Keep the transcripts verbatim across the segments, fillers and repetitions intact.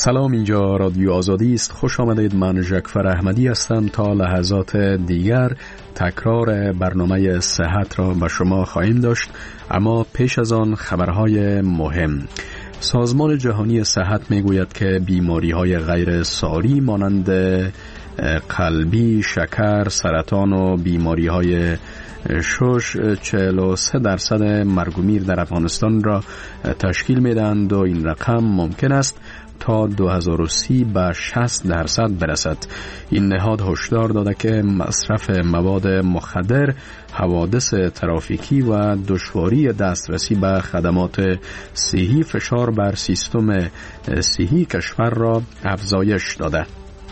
سلام، اینجا رادیو آزادی است. خوش آمدید. من ژکفر احمدی هستم. تا لحظات دیگر تکرار برنامه صحت را به شما خواهیم داشت، اما پیش از آن خبرهای مهم. سازمان جهانی صحت میگوید که بیماری‌های غیر ساری مانند قلبی، شکر، سرطان و بیماری‌های شش چهل و سه درصد مرگ و میر در افغانستان را تشکیل میدهند و این رقم ممکن است تا دو هزار و سی به شصت درصد برسد. این نهاد هشدار داده که مصرف مواد مخدر، حوادث ترافیکی و دشواری دسترسی به خدمات صحی فشار بر سیستم صحی کشور را افزایش داده.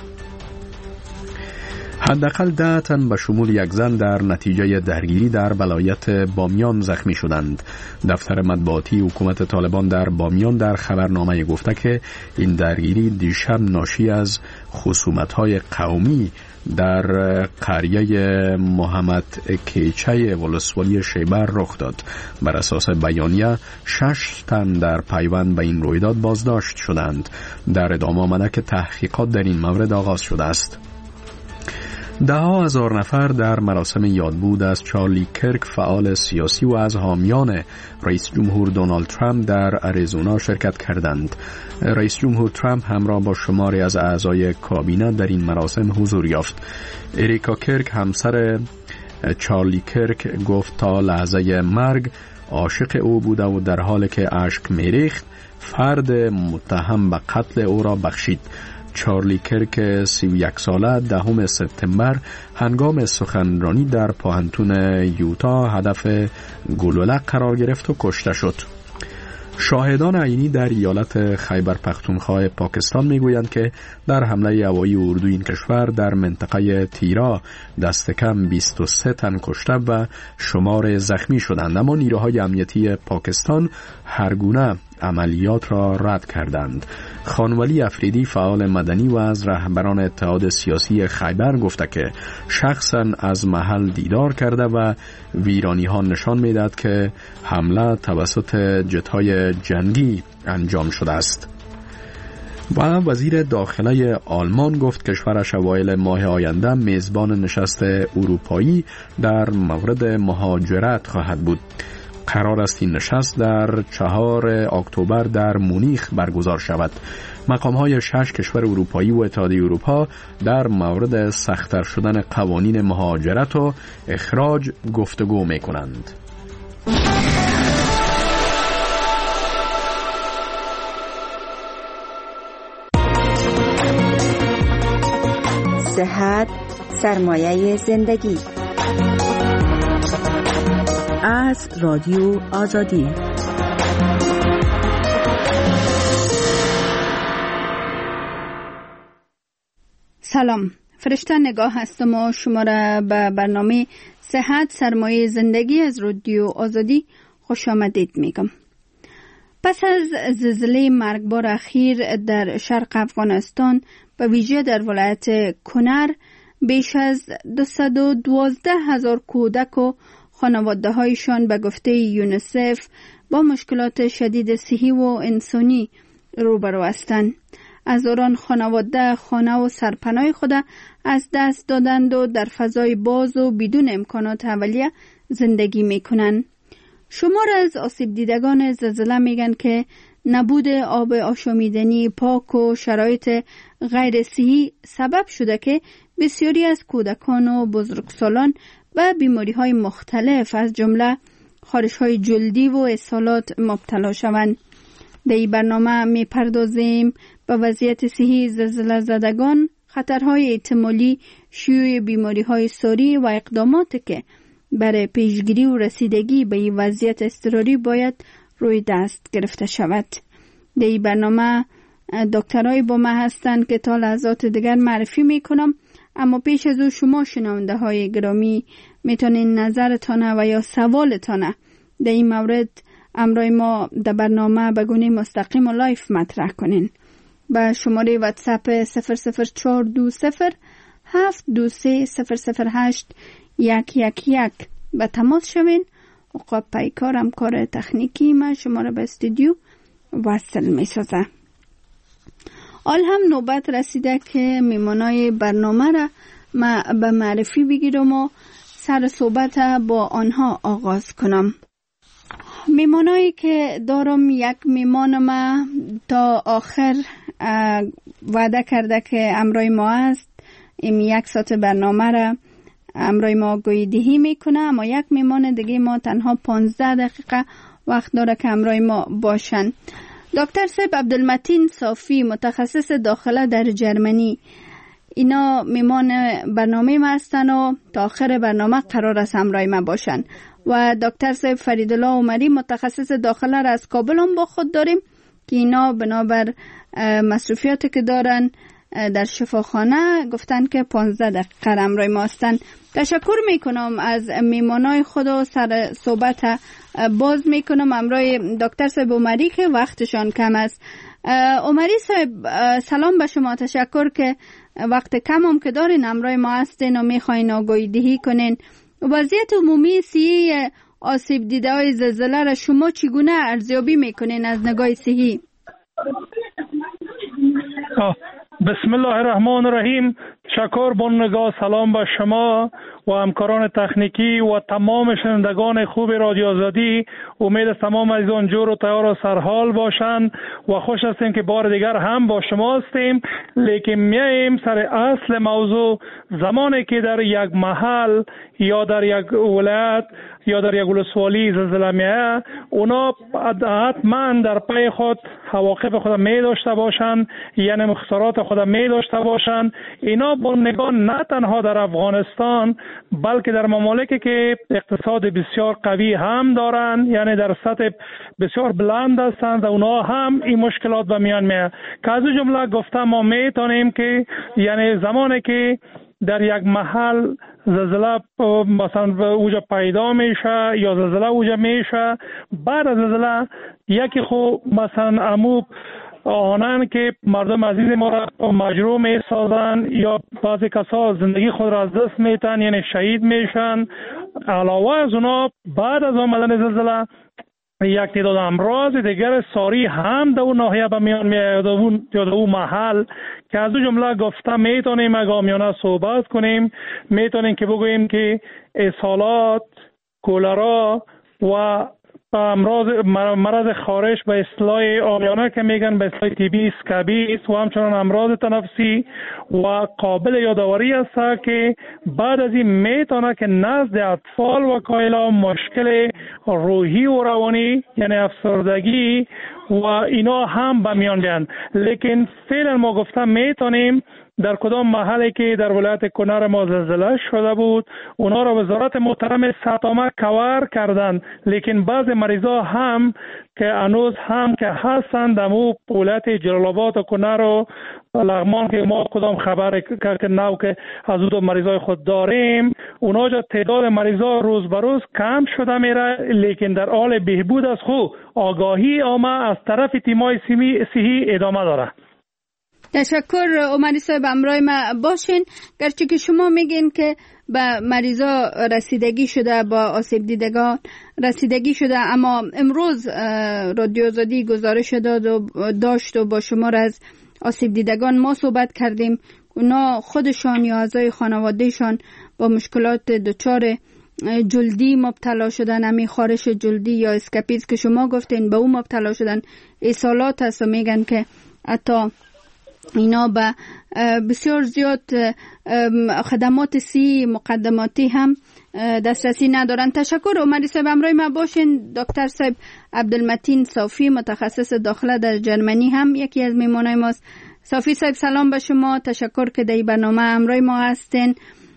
حداقل ده تن به شمول یک زن در نتیجه درگیری در ولایت بامیان زخمی شدند. دفتر مطبوعاتی حکومت طالبان در بامیان در خبرنامه گفته که این درگیری دیشب ناشی از خصومت‌های قومی در قریه محمد کیچه ولسوالی شیبر رخ داد. بر اساس بیانیه شش تن در پیوند به این رویداد بازداشت شدند. در ادامه آمده که تحقیقات در این مورد آغاز شده است. ده ها هزار نفر در مراسم یادبود از چارلی کرک، فعال سیاسی و از حامیان رئیس جمهور دونالد ترامپ در اریزونا شرکت کردند. رئیس جمهور ترامپ همراه با شماری از اعضای کابینه در این مراسم حضور یافت. اریکا کرک، همسر چارلی کرک، گفت تا لحظه مرگ عاشق او بوده و در حالی که اشک میریخت فرد متهم به قتل او را بخشید. چارلی کرک سی و یک ساله دهم سپتامبر هنگام سخنرانی در پوهنتون یوتا هدف گلوله قرار گرفت و کشته شد. شاهدان عینی در ایالت خیبر پختونخوا پاکستان میگویند که در حمله هوایی اردوی این کشور در منطقه تیرا دست کم بیست و سه تن کشته و شمار زخمی شدند، اما نیروهای امنیتی پاکستان هرگونه عملیات را رد کردند. خانولی افریدی، فعال مدنی و از رهبران اتحاد سیاسی خیبر، گفته که شخصا از محل دیدار کرده و ویرانی ها نشان میدهد که حمله توسط جت‌های جنگی انجام شده است. و وزیر داخله آلمان گفت کشورش اوایل ماه آینده میزبان نشست اروپایی در مورد مهاجرت خواهد بود. قرار است این نشست در چهار اکتبر در مونیخ برگزار شود. مقام‌های شش کشور اروپایی و اتحادیه اروپا در مورد سخت‌تر شدن قوانین مهاجرت و اخراج گفتگو می‌کنند. صحت سرمایه زندگی. از رادیو آزادی. سلام، فرشته نگاه هستم و شما را به برنامه صحت سرمایه زندگی از رادیو آزادی خوش آمدید میگم. پس از زلزله مرگبار اخیر در شرق افغانستان، به ویژه در ولایت کنر، بیش از دویست و دوازده هزار کودک و خانواده هایشان به گفته یونیسف با مشکلات شدید صحی و انسانی روبرو هستند. از آن خانواده خانه و سرپناه خود از دست دادند و در فضای باز و بدون امکانات اولیه زندگی میکنند. شمار از آسیب دیدگان زلزله میگن که نبود آب آشامیدنی پاک و شرایط غیر صحی سبب شده که بسیاری از کودکان و بزرگسالان و بیماری های مختلف از جمله خارش های جلدی و اسهالات مبتلا شوند. در این برنامه می پردازیم به وضعیت صحی زلزله زدگان، خطرهای احتمالی شیوع بیماری های ساری و اقداماتی که برای پیشگیری و رسیدگی به این وضعیت اضطراری باید روی دست گرفته شود. در این برنامه دکترای با ما هستند که تا لحظات دیگر معرفی می کنم، اما پیش از او شما شنونده های گرامی میتونین نظرتان و یا سوالتان در این مورد امرای ما در برنامه به گونه مستقیم و لایف مطرح کنین. به شماره واتساپ صفر صفر چهار دو صفر هفت دو سه صفر صفر هشت یک یک یک به تماس شوین. عقاب پیکارم کار تکنیکی من شما را به استودیو وصل می سازه. حال هم نوبت رسیده که میمانای برنامه را ما به معرفی بگیرم و سر صحبت با آنها آغاز کنم. میمانایی که دارم، یک میمان ما تا آخر وعده کرده که امرای ما است، این یک ساعت برنامه را امرای ما گویدهی میکنه، اما یک میمان دیگه ما تنها پانزده دقیقه وقت داره که امرای ما باشن. دکتر صاحب عبدالمتین صافی، متخصص داخله در جرمنی، اینا میمان برنامه ما هستن و تا آخر برنامه قرار است امرای ما باشن. و دکتر صاحب فریدالله عمری، متخصص داخله را از کابل هم با خود داریم که اینا بنابر مصروفیاتی که دارن در شفاخانه گفتن که پانزده دقیقه امرای ما هستن. تشکر میکنم از میمانای خود و سر صحبت باز میکنم امرای دکتر صاحب عمری که وقتشان کم است. عمری صاحب سلام به شما، تشکر که وقت کم هم که دارین امرای ما هستین و میخواین آگاهی دهی کنین. وضعیت عمومی صحی آسیب دیده های زلزله را شما چگونه ارزیابی میکنین از نگاه صحی؟ بسم الله الرحمن الرحیم. تشکر با نگاه سلام به شما و همکاران تکنیکی و تمام شنوندگان خوب رادیو آزادی. امید تمام عزیزان جور و تیار و سرحال باشند و خوش هستیم که بار دیگر هم با شما هستیم. لیکن میایم سر اصل موضوع. زمانی که در یک محل یا در یک ولایت یا در یک ولسوالی زلزله میاد، اونا حتما در پی خود حواقب خود می داشته باشند، یعنی مختصرات خود می داشته باشند. اینا با نگاه نه تنها در افغانستان بلکه در ممالکی که اقتصاد بسیار قوی هم دارند، یعنی در سطح بسیار بلند هستند، اونا هم این مشکلات به میان میاد. که از جمله گفتم ما میتونیم که یعنی زمانی که در یک محل زلزله مثلا اوجا پیدا میشه یا زلزله اوجا میشه، بعد از زلزله یکی خو مثلا عموب آنان که مردم عزیز ما را مجروح می سازن یا بعضی کسا زندگی خود را از دست میتن، یعنی شهید میشن. علاوه از اونا بعد از آمدن زلزله یک تعداد امراض دیگر ساری هم در اون ناحیه به میان میاد یا در اون محل که از اون جمله گفتم میتونیم آگامیانه صحبت کنیم. میتونیم که بگوییم که اسهالات، کولرا و امراض مرض خارش به اصطلاح عامیانه که میگن به اصطلاح تیبی، اسکابیس و همچنان امراض تنفسی و قابل یادآوری است که بعد از این میتونه که نزد اطفال و کایلا مشکل روحی و روانی یعنی افسردگی و اینا هم به میان بیان. لیکن فعلا ما گفتم میتونیم در کدام محلی که در ولایت کنر ما زلزله شده بود اونا را وزارت محترم سطامه کور کردند، لیکن بعض مریضا هم که هنوز هم که هستند در مو ولایت جلال آباد و کنر و لغمان که ما کدام خبر که نو که از دو مریضای خود داریم، اونا جا تعداد مریضا روز به روز کم شده میره، لیکن در حال بهبود از خود آگاهی عامه از طرف تیمای صحی ادامه داره. تشکر عمری صاحب، امرای ما باشین. گرچه که شما میگین که به مریضا رسیدگی شده، با آسیب دیدگان رسیدگی شده، اما امروز رادیو آزادی گزارش داد و داشت و با شما از آسیب دیدگان ما صحبت کردیم. اونا خودشان یا اعضای خانوادهشان با مشکلات دچار جلدی مبتلا شدن، همین خارش جلدی یا اسکاپیز که شما گفتین به اون مبتلا شدن. اسهالات هست و میگن که حتی اینا به بسیار زیاد خدمات سی مقدماتی هم دسترسی ندارن. تشکر عمری صاحب، امروی ما باشین. دکتر صاحب عبدالمتین صافی، متخصص داخله در جرمنی، هم یکی از میمانای ماست. صافی صاحب سلام به شما، تشکر که در برنامه امروی ما هستین.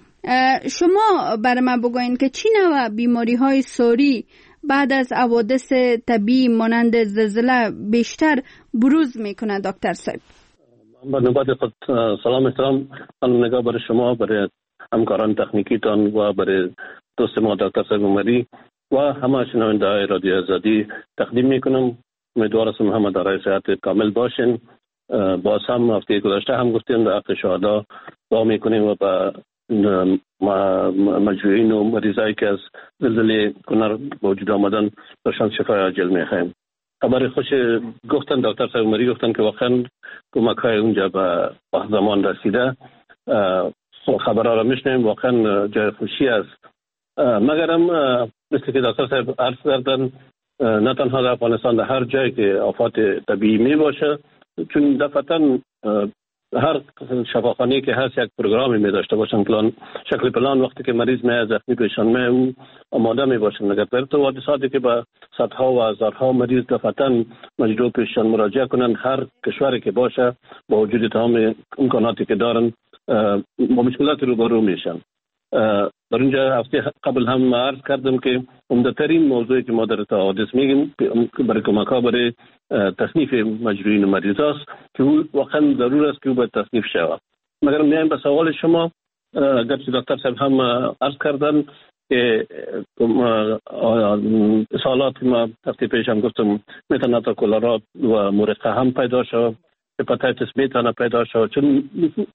شما برای ما بگوین که چی نوع بیماری های ساری بعد از حوادث طبیعی مانند زلزله بیشتر بروز میکنه دکتر صاحب؟ با نوبت خود سلام احترام خانم نگاه برای شما، برای همکاران تکنیکیتان و برای دوست ما دکتر صاحب عمری و همه شنونده های رادیو آزادی تقدیم میکنم. امیدوار هستم همه دارای صحت کامل باشین. باز هم هفته گذشته هم گفتیم در حق شهدا دعا میکنیم و با مجروحین و مریضایی که از زلزله کنر به وجود آمدن برشان شفای عاجل میخوایم. خبر خوش گفتن دکتر صاحب عمری گفتن که واقعا کمک های اونجا به زمان رسیده. خبرها را میشنیم، واقعا جای خوشی است. مگرم مثل که دکتر صاحب عرض کردن نه تنها در افغانستان، در هر جایی که آفات طبیعی می باشه، چون دفعتا هر شفاخانه که هست یک پروگرامی می داشته باشن، پلان شکل پلان وقتی که مریض می زخمی پیشان می اون آماده می باشن. مگر در تو حادثاتی که با صدها و هزارها مریض دفعتا مجبور پیشان مراجعه کنن، هر کشوری که باشه با وجود تمام امکاناتی که دارن با مشکلات روبرو میشن. در اینجا هفته قبل هم عرض کردم که عمده‌ترین موضوعی که ما در حوادث میگیم برای کمک ها برای تصنیف مجروحین و مریض است که واقعا ضرور است که او باید تصنیف شود. مگر میایم به سوال شما، گرچه دکتر صاحب هم عرض کردن که سوالات ما هفته پیش هم گفتم میتونه تا کلرا و مرقه هم پیدا شود، هپاتیتس میتونه پیدا شود، چون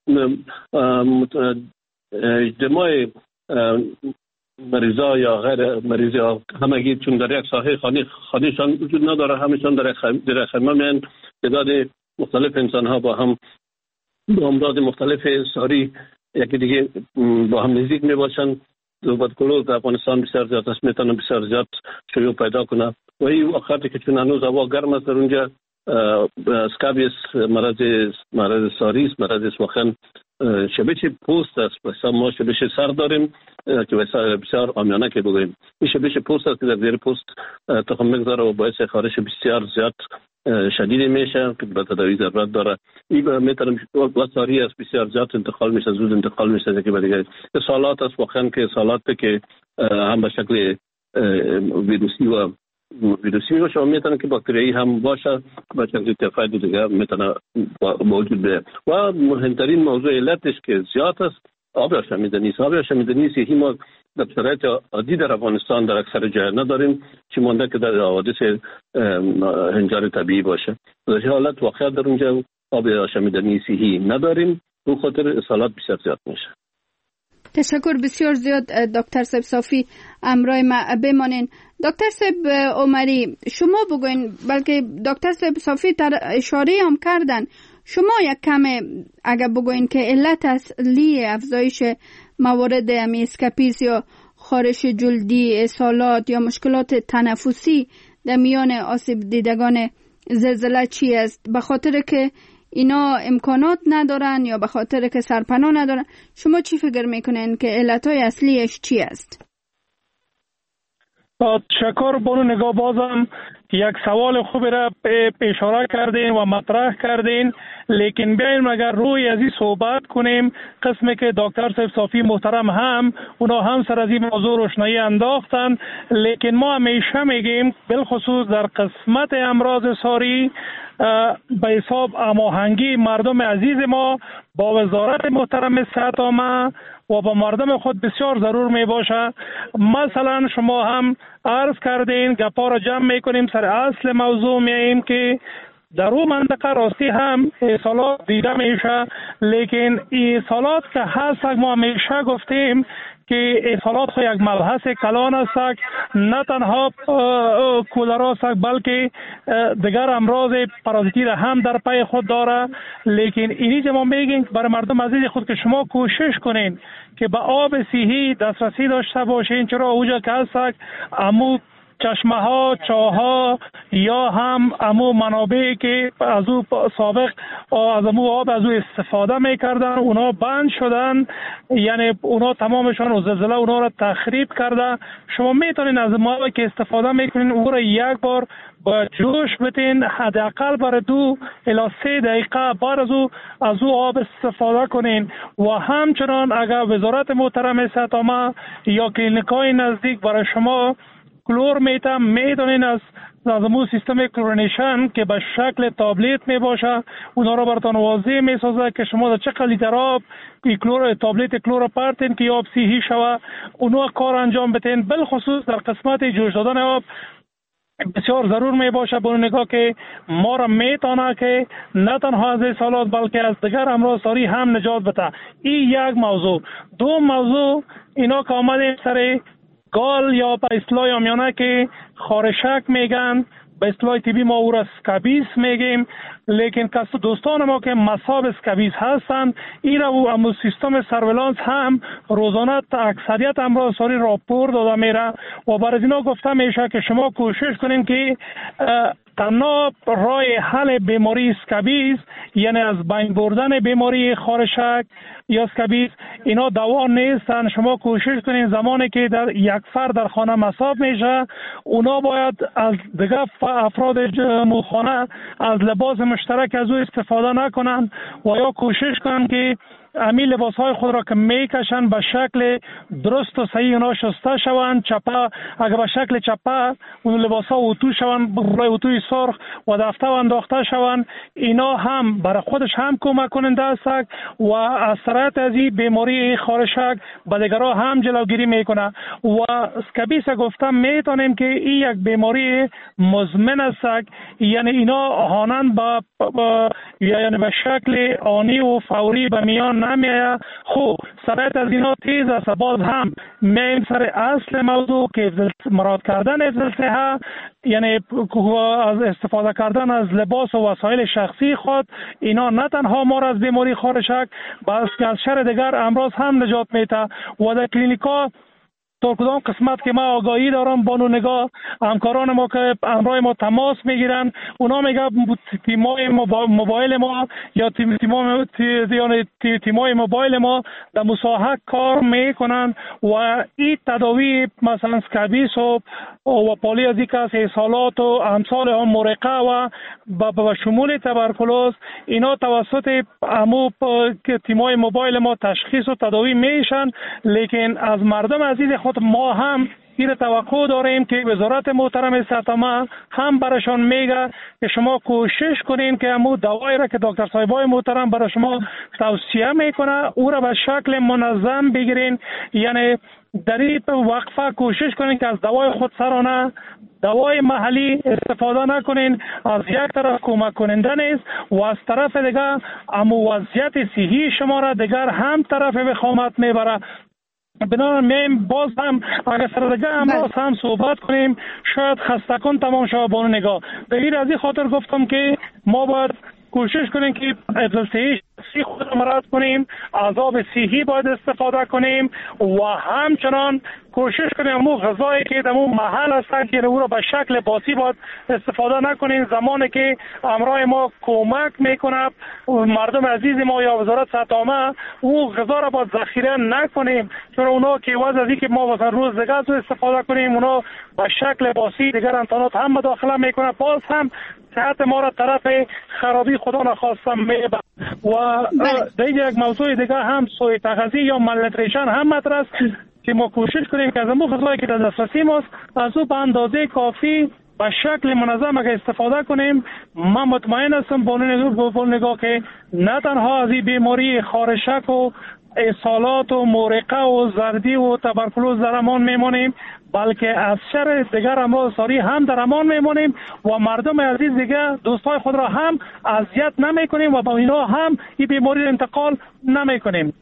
اجتماع مریضا یا غیر مریضا همگی چون در یک ساحه خانه خانهشان وجود نداره، همیشان در در خیمه میان، تعداد مختلف انسان ها با هم با امراض مختلف ساری یکی دیگه با هم نزدیک می باشن. توبرکلوز در افغانستان بسیار زیاد است، میتونه بسیار زیاد شیوع پیدا کنه و این وقتی که چون هنوز هوا گرم است در اونجا اسکابیس مرض مرض ساری است، مرض واقعا شبیه پوست است. مثلا ما شبیه سر داریم که بسیار عامیانه که بگوییم این شبیه پوست است که در زیر پوست تخم میگذاره و باعث خارش بسیار زیاد شدید میشه که به تداوی ضرورت داره. این میتونه وساری است، بسیار زیاد انتقال میشه، زود انتقال میشه که دیگه سالات است واقعا که سالات که هم به شکل ویروسی و ویروسی باشه و میتونه که باکتریایی هم باشه با شکل تیفاید دیگه میتونه موجود بشه. و مهمترین موضوع علتش که زیاد است آب آشامیدنی است. آب آشامیدنی است که ما در شرایط عادی در افغانستان در اکثر جای نداریم، چه مانده که در حوادث هنجار طبیعی باشه. در حالت واقعا در اونجا آب آشامیدنی صحی نداریم، به خاطر اصالات بسیار زیاد میشه. تشکر بسیار زیاد دکتر صاحب صافی، امرای ما بمانین. دکتر صاحب عمری شما بگوین، بلکه دکتر صاحب صافی تر اشاره هم کردن، شما یک کم اگر بگوین که علت اصلی افزایش موارد امی اسکاپیس یا خارش جلدی، اسهالات یا مشکلات تنفسی در میان آسیب دیدگان زلزله چی است؟ به خاطر که اینا امکانات ندارن یا به خاطر که سرپناه ندارن؟ شما چی فکر میکنین که علتهای اصلیش چی است؟ تشکر. بانو نگاه بازم یک سوال خوبی را اشاره کردین و مطرح کردین، لیکن بیایم اگر روی از این صحبت کنیم، قسمی که دکتر صاحب صافی محترم هم اونا هم سر از این موضوع روشنایی انداختن، لیکن ما همیشه میگیم بالخصوص در قسمت امراض ساری به حساب هماهنگی مردم عزیز ما با وزارت محترم صحت عامه و با مردم خود بسیار ضرور می باشه. مثلا شما هم عرض کردین، گپا را جمع میکنیم، سر اصل موضوع میاییم که در اون منطقه راستی هم اصالات دیده میشه، لیکن اصالات که هست ما همیشه گفتیم که اصالات خو یک مبحث کلان است، نه تنها کولرا است بلکه دیگر امراض پارازیتی را هم در پی خود داره. لیکن اینی که ما میگیم برای مردم عزیز خود که شما کوشش کنین که به آب صحی دسترسی داشته باشین، چرا اوجا که هست امو چشمه ها، چاه ها یا هم امو منابعی که از او سابق از امو آب از او استفاده میکردن اونا بند شدن، یعنی اونا تمامشان و زلزله اونا را تخریب کرده. شما میتونین از ما که استفاده میکنین او را یک بار با جوش بتین، حداقل برای دو الی سه دقیقه بعد از او از او آب استفاده کنین. و همچنان اگر وزارت محترم صحت عامه یا کلینیکای نزدیک برای شما کلور میتم میدونین از لازمو سیستم کلورینیشن که به شکل تابلت می باشه، اونا رو براتون واضح می سازه که شما در چقدر لیتر آب کلور تابلت کلور پارتین که آب صحی شوه اونا کار انجام بتین. بالخصوص در قسمت جوش دادن آب بسیار ضرور می باشه به نگاه که ما را میتونه که نه تنها از اصالات بلکه از دیگر امراض ساری هم نجات بده. این یک موضوع. دو موضوع اینا که آمدیم سر گال یا به اصطلاح عامیانه که خارشک میگن، به اصطلاح طبی ما او را اسکابیس میگیم، لیکن کس دوستان ما که مصاب اسکابیس هستند این را و سیستم سرویلانس هم روزانه اکثریت امراض ساری راپور داده میره و برای اینا گفته میشه که شما کوشش کنین که تنها راه حل بیماری اسکابیس یعنی از بین بردن بیماری خارشک یا اسکابیس اینا دوا نیستن. شما کوشش کنین زمانی که در یک فرد در خانه مصاب میشه اونا باید از دیگه افراد خانه از لباس مشترک از او استفاده نکنن و یا کوشش کنن که امی لباس های خود را که میکشن به شکل درست و صحیح اونا شسته شوند. چپه اگر به شکل چپه اون لباس ها اتو شوند برای اتوی سرخ و دفته و انداخته شوند، اینا هم برای خودش هم کمک کننده است و از سرایت از این بیماری خارشک به دیگرها هم جلوگیری میکنه. و اسکابیس گفتم میتونیم که این یک بیماری مزمن است، یعنی اینا آنن با, با یعنی به شکل آنی و فوری به میان نمیه. خوب سرایت از اینا تیز است. باز هم میم سر اصل موضوع که مراد کردن زلزله، یعنی از استفاده کردن از لباس و وسایل شخصی خود، اینا نه تنها ما را از بیماری خارشک بلکه از شر دیگر امراض هم نجات میده. و در کلینیکا تا کدام قسمت که ما آگاهی دارم بانو نگاه همکاران ما که همراه ما تماس میگیرن اونا میگن تیمای موبایل ما یا تیم تیمای تیمای موبایل ما در مساحت کار میکنن و این تداوی مثلا اسکابیس و و پالیازیکاس اسهالات و امثال هم مرقه و به شمول تبرکلوز اینا توسط امو تیمای موبایل ما تشخیص و تداوی میشن. لیکن از مردم عزیز خود ما هم این توقع داریم که وزارت محترم صحت عامه هم برایشان میگه که شما کوشش کنین که همون دوایی را که دکتر صاحبای محترم برای شما توصیه میکنه او را به شکل منظم بگیرین. یعنی در این وقفه کوشش کنین که از دوای خود سرانه دوای محلی استفاده نکنین. از یک طرف کمک کننده نیست و از طرف دیگر امو وضعیت صحی شما را دیگر هم طرف وخامت میبره. بنابراین باز هم اگر سردگه امراض هم صحبت کنیم شاید خستکن تمام شود بانو نگاه. در از این خاطر گفتم که ما باید کوشش کنیم که حفظ صحی خود را مراعات کنیم، از آب صحی باید استفاده کنیم و همچنان کوشش کنیم امو غذایی که در اون محل هست که او را به شکل باسی باید استفاده نکنیم. زمانی که امرای ما کمک میکنه مردم عزیز ما یا وزارت صحت عامه او غذا را باید ذخیره نکنیم، چون اونا که واسه از اینکه ما واسه روز دیگه از استفاده کنیم اونا به شکل باسی دیگر امکانات هم مداخله میکنه، باز هم صحت ما را طرف خرابی خدا نخواستم میبر. و دیگه یک موضوع دیگه هم سوی تغذیه یا مالنوتریشن هم مطرح است که ما کوشش کنیم که از اون غذایی که در دسترسی ماست از او به اندازه کافی به شکل منظم اگر استفاده کنیم. من مطمئن هستم با نگاه که نه تنها از این بیماری خارشک و اسهالات و مرقه و زردی و تبرکلوز در امان میمانیم، بلکه از شر دیگر امراض ساری هم در امان میمانیم و مردم عزیز دیگر دوستای خود را هم اذیت نمی کنیم و با اینا هم این بیماری انتقال نمی کنیم.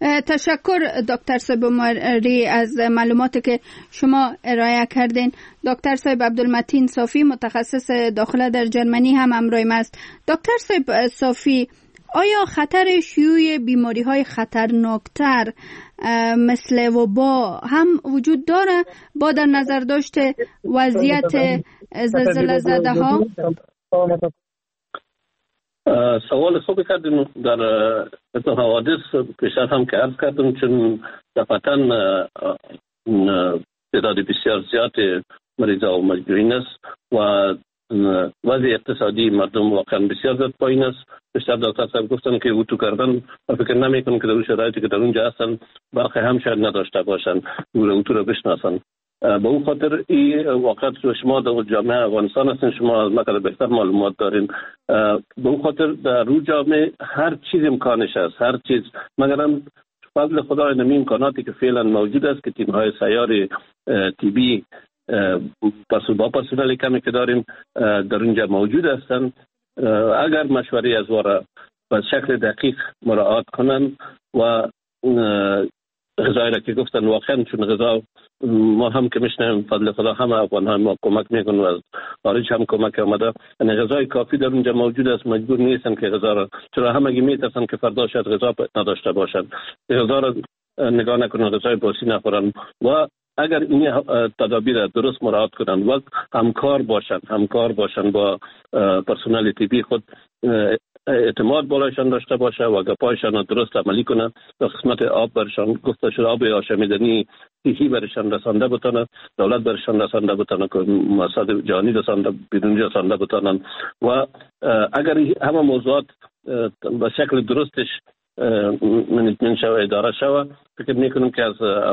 تشکر دکتر صاحب عمری از معلوماتی که شما ارائه کردین. دکتر صاحب عبدالمتین صافی متخصص داخله در جرمنی هم همراه ما است. دکتر صاحب صافی، آیا خطر شیوع بیماری های خطرناکتر مثل وبا هم وجود داره با در نظر داشته وضعیت زلزله زده ها؟ سوال خوبی کردیم. در حوادث پیشتر هم که عرض کردم چون دفعتاً تعداد بسیار زیاد مریضا و مجروحین است و وضع اقتصادی مردم واقعا بسیار زیاد پایین است. بیشتر دکتر صاحب گفتن که اتو کردن و فکر نمی کنم که در اون شرایطی که در اونجا هستن برخی هم شاید نداشته باشن اتو را بشناسن. به اون خاطر این واقعا شما در جامعه افغانستان هستین، شما مقدار بهتر معلومات دارین. به اون خاطر در روی جامعه هر چیز امکانش است، هر چیز، مگرم فضل خدا نمی امکاناتی که فعلا موجود است که تیم های سیار تیبی با پرسنل کمی که داریم در اونجا موجود هستند. اگر مشوره از وارا به شکل دقیق مراعات کنن و غذایی را که گفتن واقعا چون غذا ما هم که میشنیم فضل خدا هم افغان ها ما کمک میکنن و از خارج هم کمک آمده. یعنی غذای کافی در اونجا موجود است، مجبور نیستن که غذا را، چرا همگی میترسن که فردا شاید غذا نداشته باشن، غذا را نگاه نکنن، غذای باسی نخورن و اگر این تدابیر درست مراعات کنن و همکار باشن همکار باشن با پرسنل طبی خود، اعتماد بالایشان داشته باشه و گپایشان درست عملی کنن و قسمت آب برشان گفته شده آب آشامیدنی صحی برشان رسانده بتانه، دولت برشان رسانده بتانه که مؤسسات جهانی رسانده بیرونی رسانده بتانن و اگر همه موضوعات به شکل درستش منیجمنت شوه، اداره شوه، فکر میکنم که از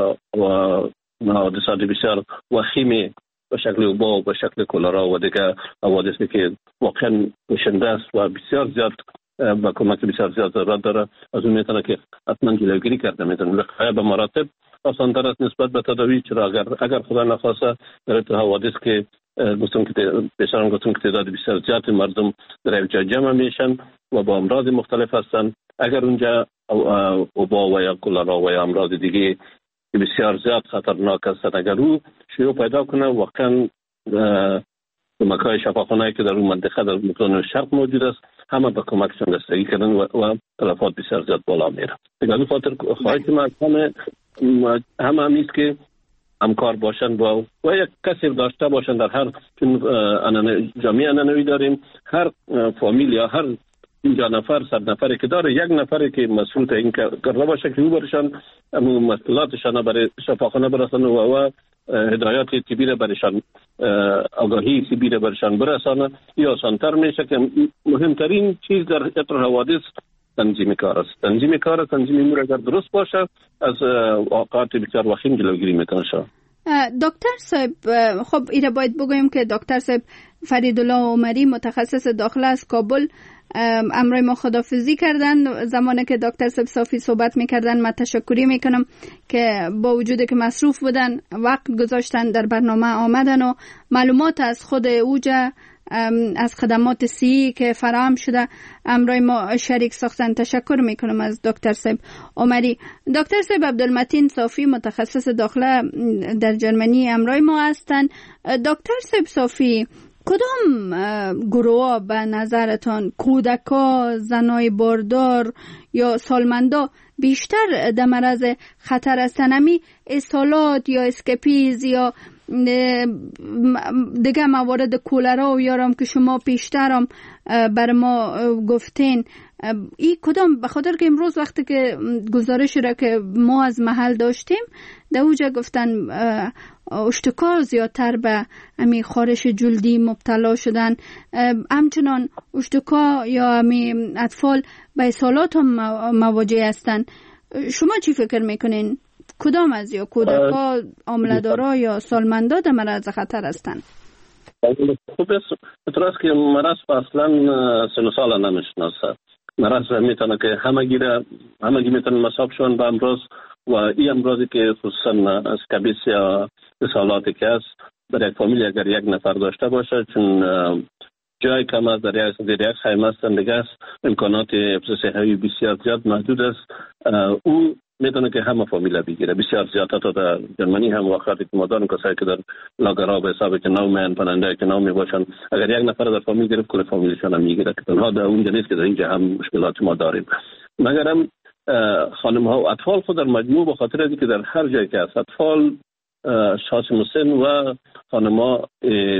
حوادثات بسیار وخیمی به شکل وبا و به شکل کلرا و دیگه حوادثی که واقعا کشنده است و بسیار زیاد با کمک بسیار زیاد ضرورت داره، از اون میتونه که حتما جلوگیری کرده میتونه. وقایع به مراتب آسان‌تر است نسبت به تداوی، چرا اگر اگر خدا نخواسته در تو حوادث که گفتم که بسیار گفتم که تعداد بسیار زیاد مردم در یک جای جمع میشن و با امراض مختلف هستن، اگر اونجا وبا و یا کلرا و یا امراض دیگه بسیار زیاد خطرناک است، اگر او شیوع پیدا کنه واقعا کمک‌های شفاخانه‌ای که در اون منطقه در مکان شرق موجود است همه به کمکشان رسیدگی کردن و, و تلفات بسیار زیاد بالا میره. به خاطر خواهش ما همه همه نیست که همکار باشن و و یک کسی داشته باشن در هر چون جامعه انانوی داریم، هر فامیل یا هر اینجا نفر صد نفری که داره یک نفری که مسئول این کرده باشه که او برشان مسئولاتشان برای شفاخانه برسن و, و هدایات طبی برشان آگاهی طبی برشان برسانه یا آسان‌تر میشه که مهمترین چیز در اطر حوادث تنظیم کار است. تنظیم کار تنظیم امور اگر درست باشه از واقعات بسیار وخیم جلوگیری میکنه. دکتر صاحب خب ایره باید بگویم که دکتر صاحب فریدالله عمری متخصص داخله از کابل امروی ما خدافزی کردن. زمانی که دکتر صاحب صافی صحبت میکردن من تشکری میکنم که با وجود که مصروف بودن وقت گذاشتن در برنامه آمدن و معلومات از خود اوجا از خدمات سی که فراهم شده امروی ما شریک ساختن. تشکر میکنم از دکتر صاحب عمری. دکتر صاحب عبدالمتین صافی متخصص داخله در جرمنی امروی ما هستند. دکتر صاحب صافی، کدام گروه به نظرتان، کودکا، زنای باردار یا سالمندا بیشتر در معرض خطر هستند؟ امی اسهالات یا اسکپیز یا دیگه موارد کولرا و یارم که شما پیشترم بر ما گفتین، ای کدام؟ بخاطر که امروز وقتی که گزارش را که ما از محل داشتیم در اوجا گفتن اشتکا زیادتر به امی خارش جلدی مبتلا شدن، همچنان اشتکا یا امی اطفال به اسهالات هم مواجه هستن. شما چی فکر میکنین؟ کدام از یا کودکا، عامله‌دارا یا سالمندا در معرض خطر هستند؟ خوب است. اعتراض که مرض اصلا سن و سال نمیشناسه. مرض میتونه که همگی را همگی میتونه مصاب شون به امراض و این امراضی که خصوصا اسکابیس یا اسهالاتی که است در یک فامیل اگر یک نفر داشته باشه، چون جای کم است، در یک در یک خیمه زندگی است، امکانات حفظ صحی بسیار زیاد محدود است، او میتونه که همه فامیل بگیره. بسیار زیاد تا در جرمنی هم واقعاتی که مادان کسایی که در لاگرها به حساب که نو من پننده که نو میباشن اگر یک نفر در فامیل گرفت کل فامیلشون هم میگیره که تنها در اونجا نیست که در اینجا هم مشکلات ما داریم. مگر هم خانم ها و اطفال خود در مجموع به خاطر از که در هر جایی که هست اطفال، شخص مسن و خانم ها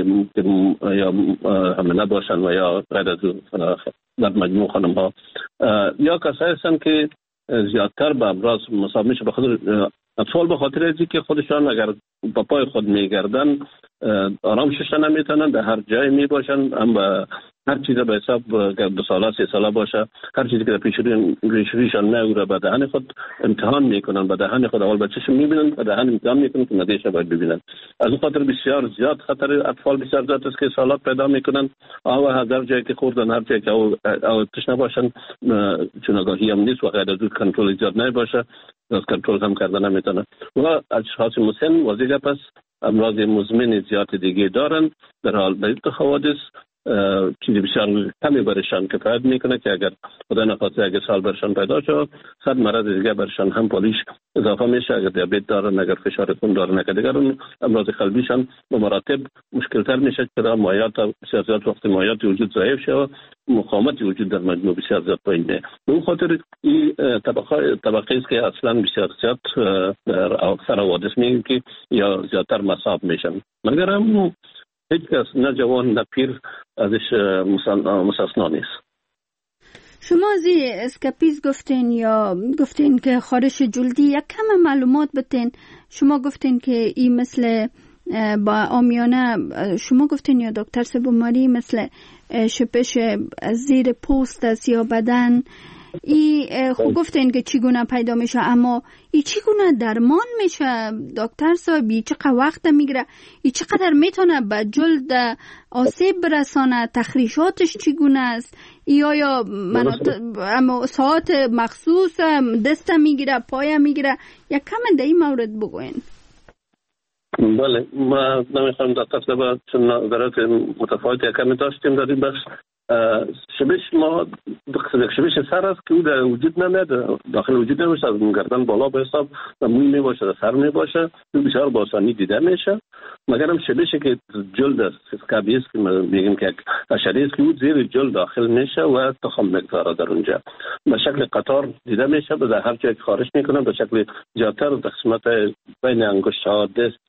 یا حامله باشن و یا غیر از در مجموع خانم ها یا کسایی هستن که زیادتر به امراض مصاب میشه. به خاطر اطفال به خاطر ازی که خودشان اگر با پای خود میگردن آرام ششن نمیتونن، در هر جای میباشن، هم به هر چیز به حساب دو ساله سه ساله باشه هر چیزی که در پیشرویشان میوره به دهن خود امتحان میکنن، به دهن خود اول بچه‌شون میبینن، به دهن امتحان میکنن که نتیجه باید ببینن. از اون خاطر بسیار زیاد خطر اطفال بسیار زیاد است که سالات پیدا میکنن. آوا هر جایی که خوردن، هر جایی که او تشنه باشن، چون آگاهی هم نیست و غیر از اون کنترل زیاد نباشه، از کنترل هم کردن نمیتونه. و اشخاص مسن وزیگه پس امراض مزمن زیاد دیگه دارن در حال برید حوادث چیز بسیار کمی برشان کفایت میکنه که اگر خدا نخواسته اگر سال برشان پیدا شد صد مرض دیگه برشان هم پالیش اضافه میشه. اگر دیابت دارن، اگر فشار خون دارن، اگر دیگر اون امراض قلبیشان به مراتب مشکل تر میشه که مایعات بسیار زیاد وقت مایعات وجود ضعیف شه، مقاومت وجود در مجموع بسیار زیاد پایین میاد. به خاطر این طبقه طبقه است که اصلا بسیار زیاد در اکثر حوادث میگیم که یا زیادتر مصاب میشن، مگر هم هیچ کس نه جوان نه پیر ازش مستثنا نیست. شما از اسکاپیز گفتین یا گفتین که خارش جلدی، یک کم معلومات بتین. شما گفتین که این مثل با آمیانه، شما گفتین یا دکتر سبوماری مثل شپش زیر پوست است یا بدن، ای خوب گفتین که چگونه پیدا میشه، اما ای چگونه درمان میشه دکتر صاحب؟ ای چقدر وقت میگیره؟ ای چقدر میتونه به جلد آسیب برسانه؟ تخریشاتش چگونه است؟ ای آیا اما ساعت مخصوص دست میگیره، پای میگیره؟ یک کم در این مورد بگوین. بله، ما نمیخوایم دکتر صاحب چون نظرات متفاوتی کمی داشتیم در این بخش. شبش ما شبش سر است که او در وجود نمیاد، داخل وجود نمیشه، از گردن بالا به حساب و موی می باشه، سر می باشه، او بسیار با آسانی دیده میشه. مگر هم شبشی که جلد است، اسکابیس که میگیم که حشره است که او زیر جلد داخل میشه و تخم میگذاره در اونجا، به شکل قطار دیده میشه، به هر جای خارج میکنه به شکل زیادتر در قسمت بین انگشت ها، دست،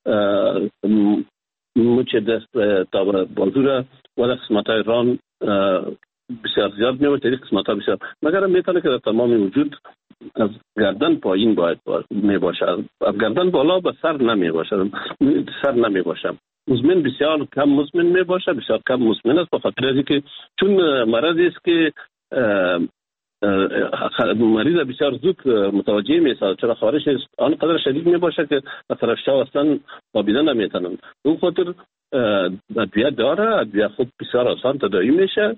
مچ دست تا بازو و در قسمت های ران بسیار زیاد میشه، در قسمت ها بسیار، مگر هم میتونه که در تمام وجود از گردن پایین باید می باشه، از گردن بالا به سر نمی باشه، سر نمی باشه. مزمن بسیار کم مزمن می باشه، بسیار کم مزمن است، بخاطر از اینکه چون مرضی است که مریض بسیار زود متوجه میشه، چرا خارش آنقدر شدید می باشه که طرفشا اصلا خوابیده نمیتونن. اون خاطر ادویه داره، ادویه خود بسیار آسان تداوی میشه.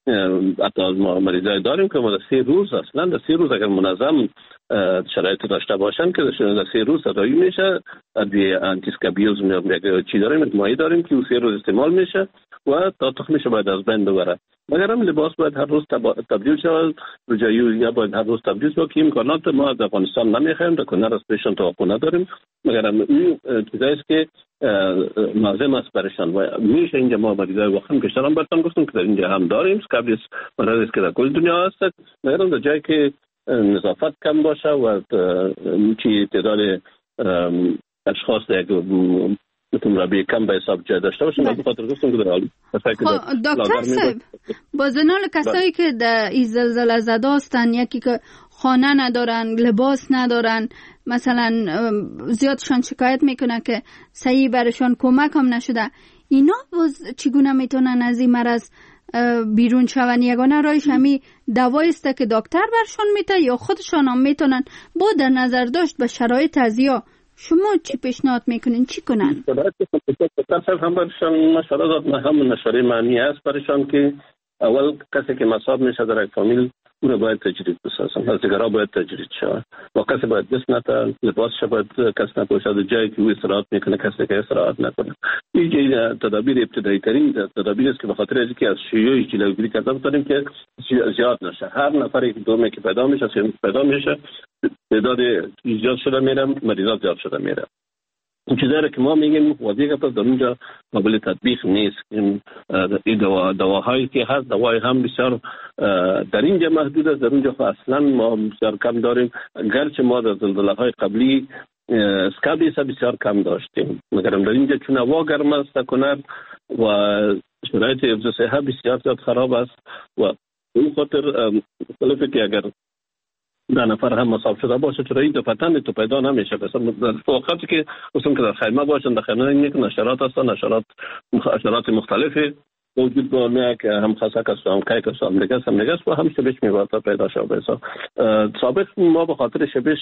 حتی ما مریضای داریم که ما در سه روز اصلا در سه روز اگر منظم شرایط داشته باشن که در سه روز تداوی میشه. ادویه آنتی اسکابیوز چی داریم، مایع داریم که سه روز استعمال میشه و تا تخمش باید از بین ببره. مگر هم لباس باید هر روز تبدیل شود، رجایی یا باید هر روز تبدیل شود که امکانات ما از افغانستان نمیخوایم، در کنار از پیشان توقع نداریم. مگر هم این چیزایی است که لازم است برشان و میشه اینجا ما مریضای واقعا کشتران برتان گفتم که در اینجا هم داریم. اسکابیس مرضی است که در کل دنیا هست، مگر هم در جایی که نظافت کم باشه و چی تعداد اشخاص در میتونم رابطه کم به حساب جای داشته باشم. از خاطر گفتم که در حالی دکتر صاحب با زنال کسایی که در این زلزله زده هستن، یکی که خانه ندارن، لباس ندارن، مثلا زیادشان شکایت میکنن که صحیح برشان کمک هم نشده، اینا چگونه میتونن از این مرض بیرون شون؟ یگانه رایش همی دوایی است که دکتر برشان میته یا خودشان هم میتونن با در نظر داشت به شرایط ازیا؟ شما چی پیشنهاد میکنین چی کنن؟ دکتر هم برشان مشوره داد، هم مشوره معنی است برشان که اول کسی که مصاب میشه در یک فامیل او را باید تجرید بسازن، از دیگرها باید تجرید شود و کسی باید دست نتن، لباسش باید کس نپوشد، جایی که او استراحت میکنه کسی که استراحت نکنه. این تدابیر ابتدایی ترین تدابیر است که به خاطر از اینکه از شیوع جلوگیری کرده بتونیم که زیاد نشه. هر نفری که دومه که پیدا میشه پیدا میشه تعداد زیاد شده میره، مریضات زیاد شده میره. این چیزایی که ما میگیم واضحه پس در اونجا قابل تطبیق نیست. این دوا دواهایی که هست دوای هم بسیار در اینجا محدود است، در اونجا اصلا ما بسیار کم داریم. گرچه ما در زلزله‌های قبلی اسکابیس بسیار کم داشتیم، مگر در اینجا چون هوا گرم است کنار و شرایط حفظ صحت بسیار زیاد خراب است و اون خاطر مختلفه که اگر در نفر هم مصاب شده باشه چرا این دو پتن تو پیدا نمیشه. مثلا در وقتی که اصلا که در خیمه باشن، در خیمه یک نشرات هستن، نشرات نشرات مختلفی وجود داره که هم خاصه است، هم کیک است، هم دیگه است، هم دیگه است و هم شبش میواد پیدا شده بسا. سابق ما به خاطر شبش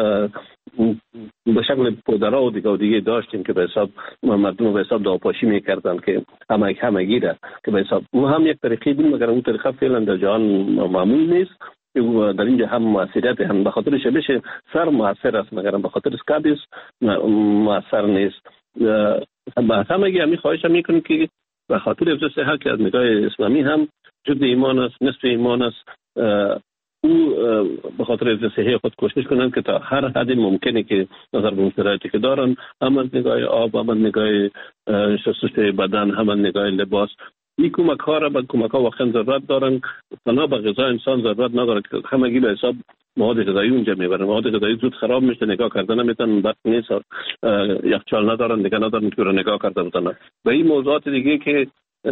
به شکل پودرها و دیگه و دیگه داشتیم که به حساب مردم به حساب داپاشی میکردن که همه همه گیره که به حساب اون هم یک طریقی بود، مگر اون طریقه فعلا در جهان معمول نیست. در اینجا هم موثریت هم به خاطر شبش سر موثر است، مگر به خاطر اسکابیس موثر نیست. همه همین خواهش میکنیم که و خاطر حفظ صحت که از نگاه اسلامی هم جزء ایمان است، نصف ایمان است. او به خاطر حفظ صحت خود کوشش کنند که تا هر حد ممکنه که نظر به شرایطی که دارن، هم از نگاه آب، هم از نگاه شستشوی بدن، هم از نگاه لباس، این کمک ها را به کمک ها واقعا ضرورت دارن. تنها به غذا انسان ضرورت نداره که همگی به حساب مواد غذایی اونجا میبرن. مواد غذایی زود خراب میشه، نگاه کردن نمیتونن، وقت نیست، یخچال ندارن، دیگه ندارن که رو نگاه کرده بودن. و این موضوعات دیگه که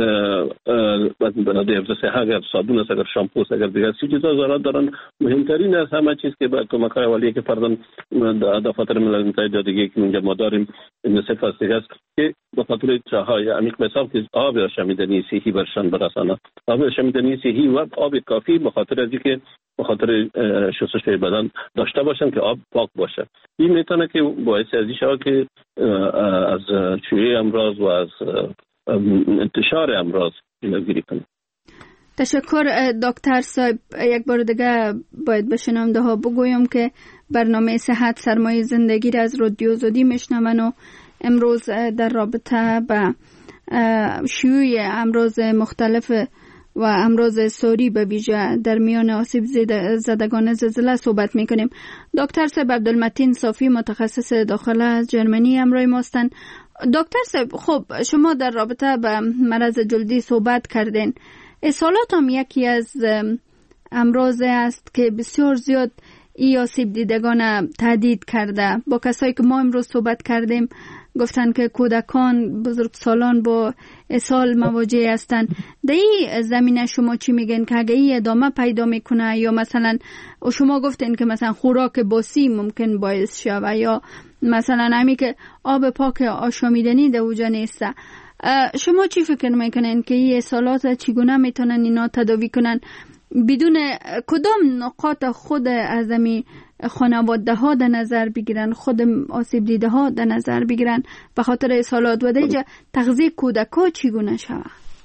برای حفظ صحت، اگر صابون است، اگر شامپو است، اگر دیگر سی چیزا ضرورت دارن. مهمترین از همه چیز که با کمک های اولیه که پردن دفاتر ملل متحد دیگه که اونجا ما داریم یونیسف است است که به خاطر جاهای عمیق به حساب که آب آشامیدنی صحی برشان برسانه، آب آشامیدنی صحی و آب کافی به خاطر از اینکه به خاطر شستشوی بدن داشته باشن که آب پاک باشه. این میتونه که باعث ازی شود که از شیوع امراض و از انتشار امراض جلوگیری کنیم. تشکر دکتر صاحب. یک بار دیگه باید به شنونده ها بگویم که برنامه صحت سرمایه زندگی را از رادیو آزادی میشنون و امروز در رابطه با شیوع امراض مختلف و امراض ساری به ویژه در میان آسیب زدگان زلزله صحبت میکنیم. دکتر صاحب عبدالمتین صافی متخصص داخله از جرمنی همراه ما هستند. دکتر صاحب، خب شما در رابطه با مرض جلدی صحبت کردین. اسهالات هم یکی از امراض است که بسیار زیاد ای آسیب دیدگان تهدید کرده. با کسایی که ما امروز صحبت کردیم گفتن که کودکان، بزرگسالان با اسهال مواجه هستند. در این زمینه شما چی میگن که اگه این ادامه پیدا میکنه، یا مثلا شما گفتین که مثلا خوراک باسی ممکن باعث شود، یا مثلا همی که آب پاک آشامیدنی در اوجا نیست، شما چی فکر میکنین که این اسهالات چگونه میتونن اینا تداوی کنن بدون کدام نقاط خود از امی خانواده ها در نظر بگیرن، خود آسیب دیده ها در نظر بگیرن به خاطر اسهالات و دیگه تغذیه کودک ها چگونه شود؟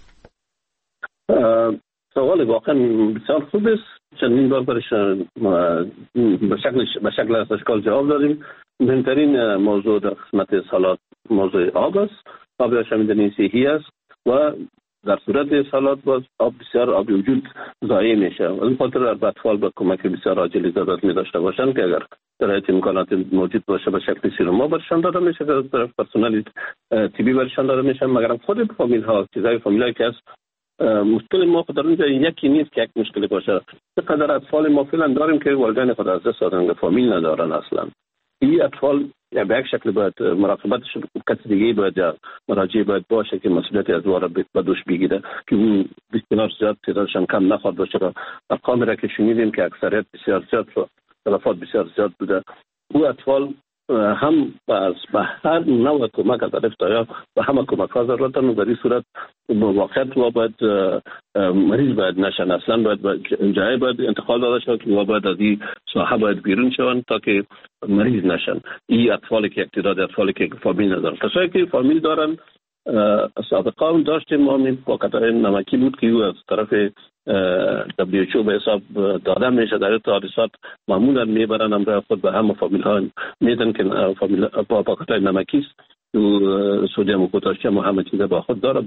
سوال واقعا بسیار خوب است. چندین بار برش به شکل به شکل از اشکال جواب دادیم. مهمترین موضوع در قسمت اسهالات موضوع آب است. آب آشامیدنی صحی است و در صورت اسهالات باز آب بسیار آب وجود ضایع میشه. این خاطر اطفال با کمک بسیار عاجلی ضرورت می داشته باشند که اگر شرایط امکانات موجود باشه به شکل سیروما برشان داده میشه، از طرف پرسنل طبی برشان داده میشه. مگر خود فامیل ها چیزای فامیلایی که است مشکل ما خود در اونجا یکی نیست که یک مشکلی باشه. چقدر اطفال ما فعلا داریم که والدین خود از دست دادن، فامیل ندارن اصلا. این اطفال یا به یک شکل باید مراقبتش کسی دیگه باید یا مراجعه باید باشه که مسئولیت از وارا به دوش بگیره که اون بیشتر زیاد تعدادشان کم نخواد باشه. ارقام را که شنیدیم که اکثریت بسیار زیاد تلفات بسیار زیاد بوده. او اطفال هم از به هر نوع کمک از طرف دایا و همه کمک ها ضرورت دارن. در این صورت واقعیت و باید مریض باید نشن، اصلا باید جای باید انتقال داده شد که و باید از این ساحه باید بیرون شون تا که مریض نشن. این اطفالی که اقتدار اطفالی که فامیل ندارن، کسایی که فامیل دارن سابقه هم داشتیم. ما می پاکتای نمکی بود که او از طرف دبلیو اچ او به حساب داده میشه. در حادثات معمولا میبرن امرای خود به همه فامیل ها میدن که فامیل پاکتای نمکی است، سودیم و پتاسیم و همه چیز با خود داره.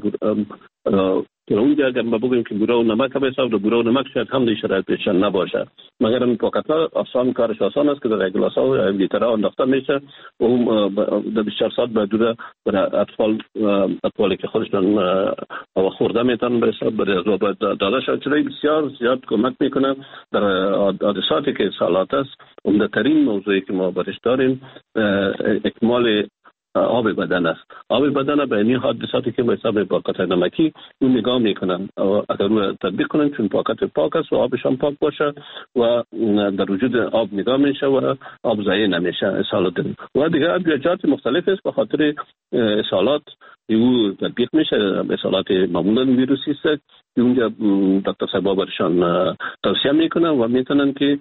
که اونجا اگر ما بگوییم که بوره و نمک به حساب ده بوره و نمک شاید هم دی شرایط پیشن نباشه، مگر این پاکت‌ها آسان کارش آسان است که در گلاس ها و لیترها انداخته میشه و اون در بیست و چهار ساعت بعد دوره برای اطفال اطفالی که خودشون هوا خورده میتونن به حساب برای از باید داده شد. چرا بسیار زیاد کمک میکنه در حادثاتی که سالات است. عمده‌ترین موضوعی که ما برش داریم اکمال آب بدن است. آب بدن به این حادثاتی که به حساب پاکت نمکی اون نگاه میکنن، اگر رو تطبیق کنن چون پاکت پاک است و آبشان پاک باشه و در وجود آب نگاه میشه و آب ضایع نمیشه. اسهالات و دیگه ادویه‌جات مختلف است به خاطر اسهالات او تطبیق میشه. اسهالات معمولا ویروسی است که اونجا دکتر صاحب برشان توصیه میکنن و میتونن که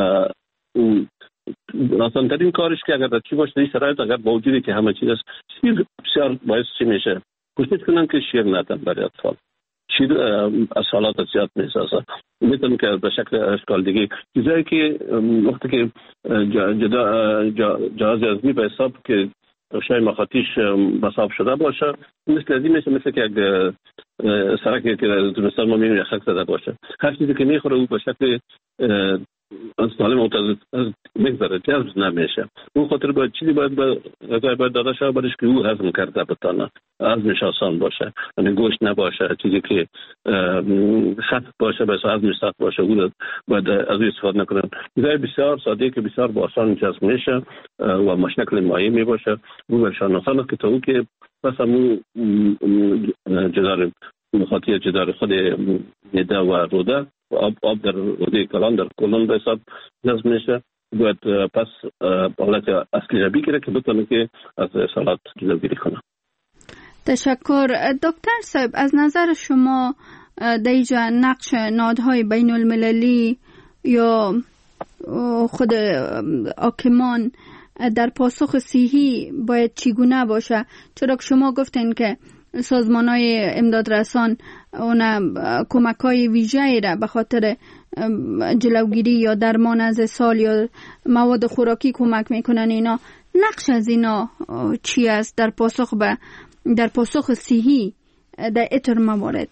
آسان ترین کارش که اگر چی باشه این شرایط اگر با وجودی که همه چیز است شیر بسیار باعث چی میشه کوشش کنن که شیر ندن برای اطفال. شیر از حالات زیاد میسازه. میتونم که به شکل اشکال دیگه چیزایی که وقتی که جدا جهاز هضمی به حساب که روشای مخاطیش بساب شده باشه، مثل از این میشه مثل که یک سرکی که در زمستان ما میبینیم یخک زده باشه. هر چیزی که میخوره او به شکل سالم متوازن میگذره، جذب نمیشه. اون خاطر باید چیزی باید غذای باید داده شده برش که او هضم کرده بتانه، هضمش آسان باشه، یعنی گوشت نباشه، چیزی که سخت باشه بس هضمش سخت باشه او باید از او استفاده نکنن. غذای بسیار ساده که بسیار با آسان جذب میشه و مشکل مایع می باشه، او برشان آسان است که تا او که بس همون جدار مخاطی جدار خود معده و روده آب آب در روده کلان در کلون به حساب جذب میشه، باید پس حالت اصلی را بگیره که بتونه که از سالات جلوگیری کنه. تشکر. دکتر صاحب، از نظر شما در اینجا نقش نهادهای بین المللی یا خود حاکمان در پاسخ صحی باید چگونه باشه؟ چرا که شما گفتین که سازمان‌های امدادرسان اون کمک‌های ویژه‌ای را به خاطر جلوگیری یا درمان از اسهال یا مواد خوراکی کمک میکنن. اینا نقش از اینا چی است در پاسخ به در پاسخ صحی در اتر موارد؟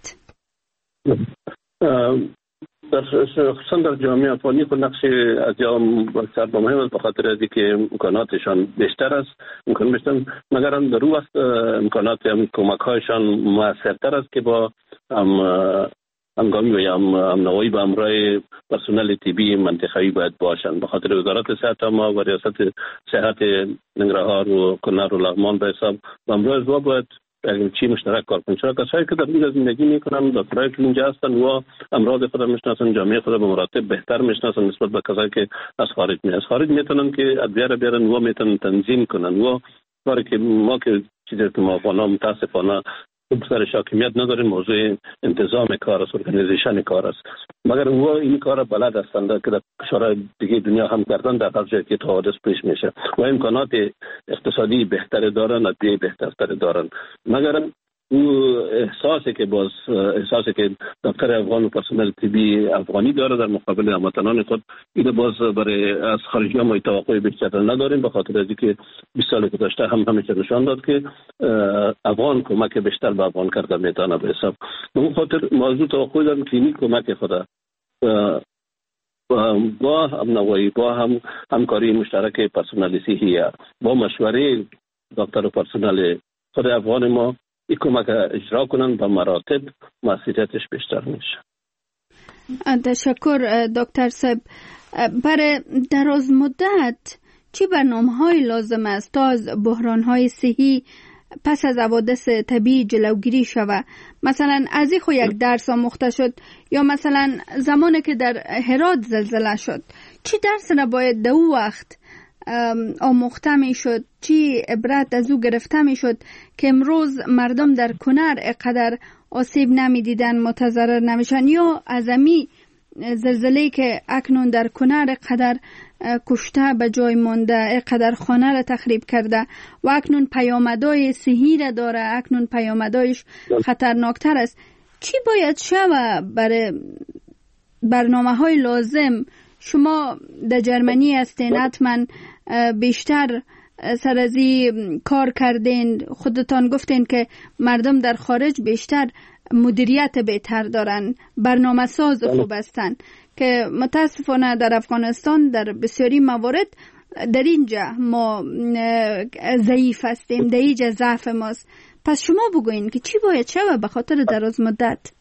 در خصوصا در جامعه افغانی خود نقش از جام بسیار مهم است، به خاطر از اینکه امکاناتشان بیشتر است، امکان بیشتر، مگر هم در وقت امکانات هم کمک‌هایشان موثرتر است که با هم هنگامی و یا امنوایی به همراه پرسنل طبی منطقه‌ای باید باشند. به خاطر وزارت صحت ما و ریاست صحت ننگرهار و کنر و لغمان به حساب به همراه زوا باید چی مشترک کار کنیم. چرا کسایی که در اینجا زندگی میکنن، دکترایی که اینجا هستن و امراض خود میشناسن، جامعه خود به مراتب بهتر میشناسن نسبت به کسایی که از خارج میاد. از خارج میتونن که ادویه را بیارن و میتونن تنظیم کنن و کاری که ما که چیزی که ما افغانا متاسفانه سر حاکمیت نداریم، موضوع انتظام کار است، ارگانیزیشن کار است، مگر او این کار بلد هستند که در کشورهای دیگه دنیا هم کردن در هر جایی که حوادث پیش میشه و امکانات اقتصادی بهتر دارن، ادویه بهتر دارن، مگر او احساسی که باز احساسی که دکتر افغان و پرسنل طبی افغانی داره در مقابل هموطنان خود، این باز برای از خارجی ها ما توقع بیشتر نداریم، به خاطر از اینکه بیست سال گذشته هم همیشه نشان داد که افغان کمک بیشتر به افغان کرده میتونه به حساب. به اون خاطر موضوع توقع داریم که این کمک خود با همنوایی، با هم همکاری مشترک پرسنل صحی، با مشوره دکتر و پرسنل خود افغان ما این کمک اجرا کنن به مراتب مسئولیتش بیشتر میشه. تشکر دکتر صاحب. برای دراز مدت چی برنامه‌های لازم است تا از بحران‌های صحی پس از حوادث طبیعی جلوگیری شود؟ مثلا از این خو یک درس آموخته شد، یا مثلا زمانی که در هرات زلزله شد چی درس را باید در او وقت آموخته می شد، چی عبرت از او گرفته می شد که امروز مردم در کنر اقدر آسیب نمی دیدن، متضرر نمیشن، یا ازمی زلزله که اکنون در کنر اقدر کشته به جای مانده، اقدر خانه را تخریب کرده و اکنون پیامدهای صحی را داره، اکنون پیامدهایش خطرناکتر است. چی باید شود برای برنامه های لازم؟ شما در جرمنی هستین، حتما بیشتر سر از این کار کردین، خودتان گفتین که مردم در خارج بیشتر مدیریت بهتر دارن، برنامه ساز خوب هستن، که متاسفانه در افغانستان در بسیاری موارد در اینجا ما ضعیف هستیم، در اینجا ضعف ماست. پس شما بگوین که چی باید شود به خاطر دراز مدت؟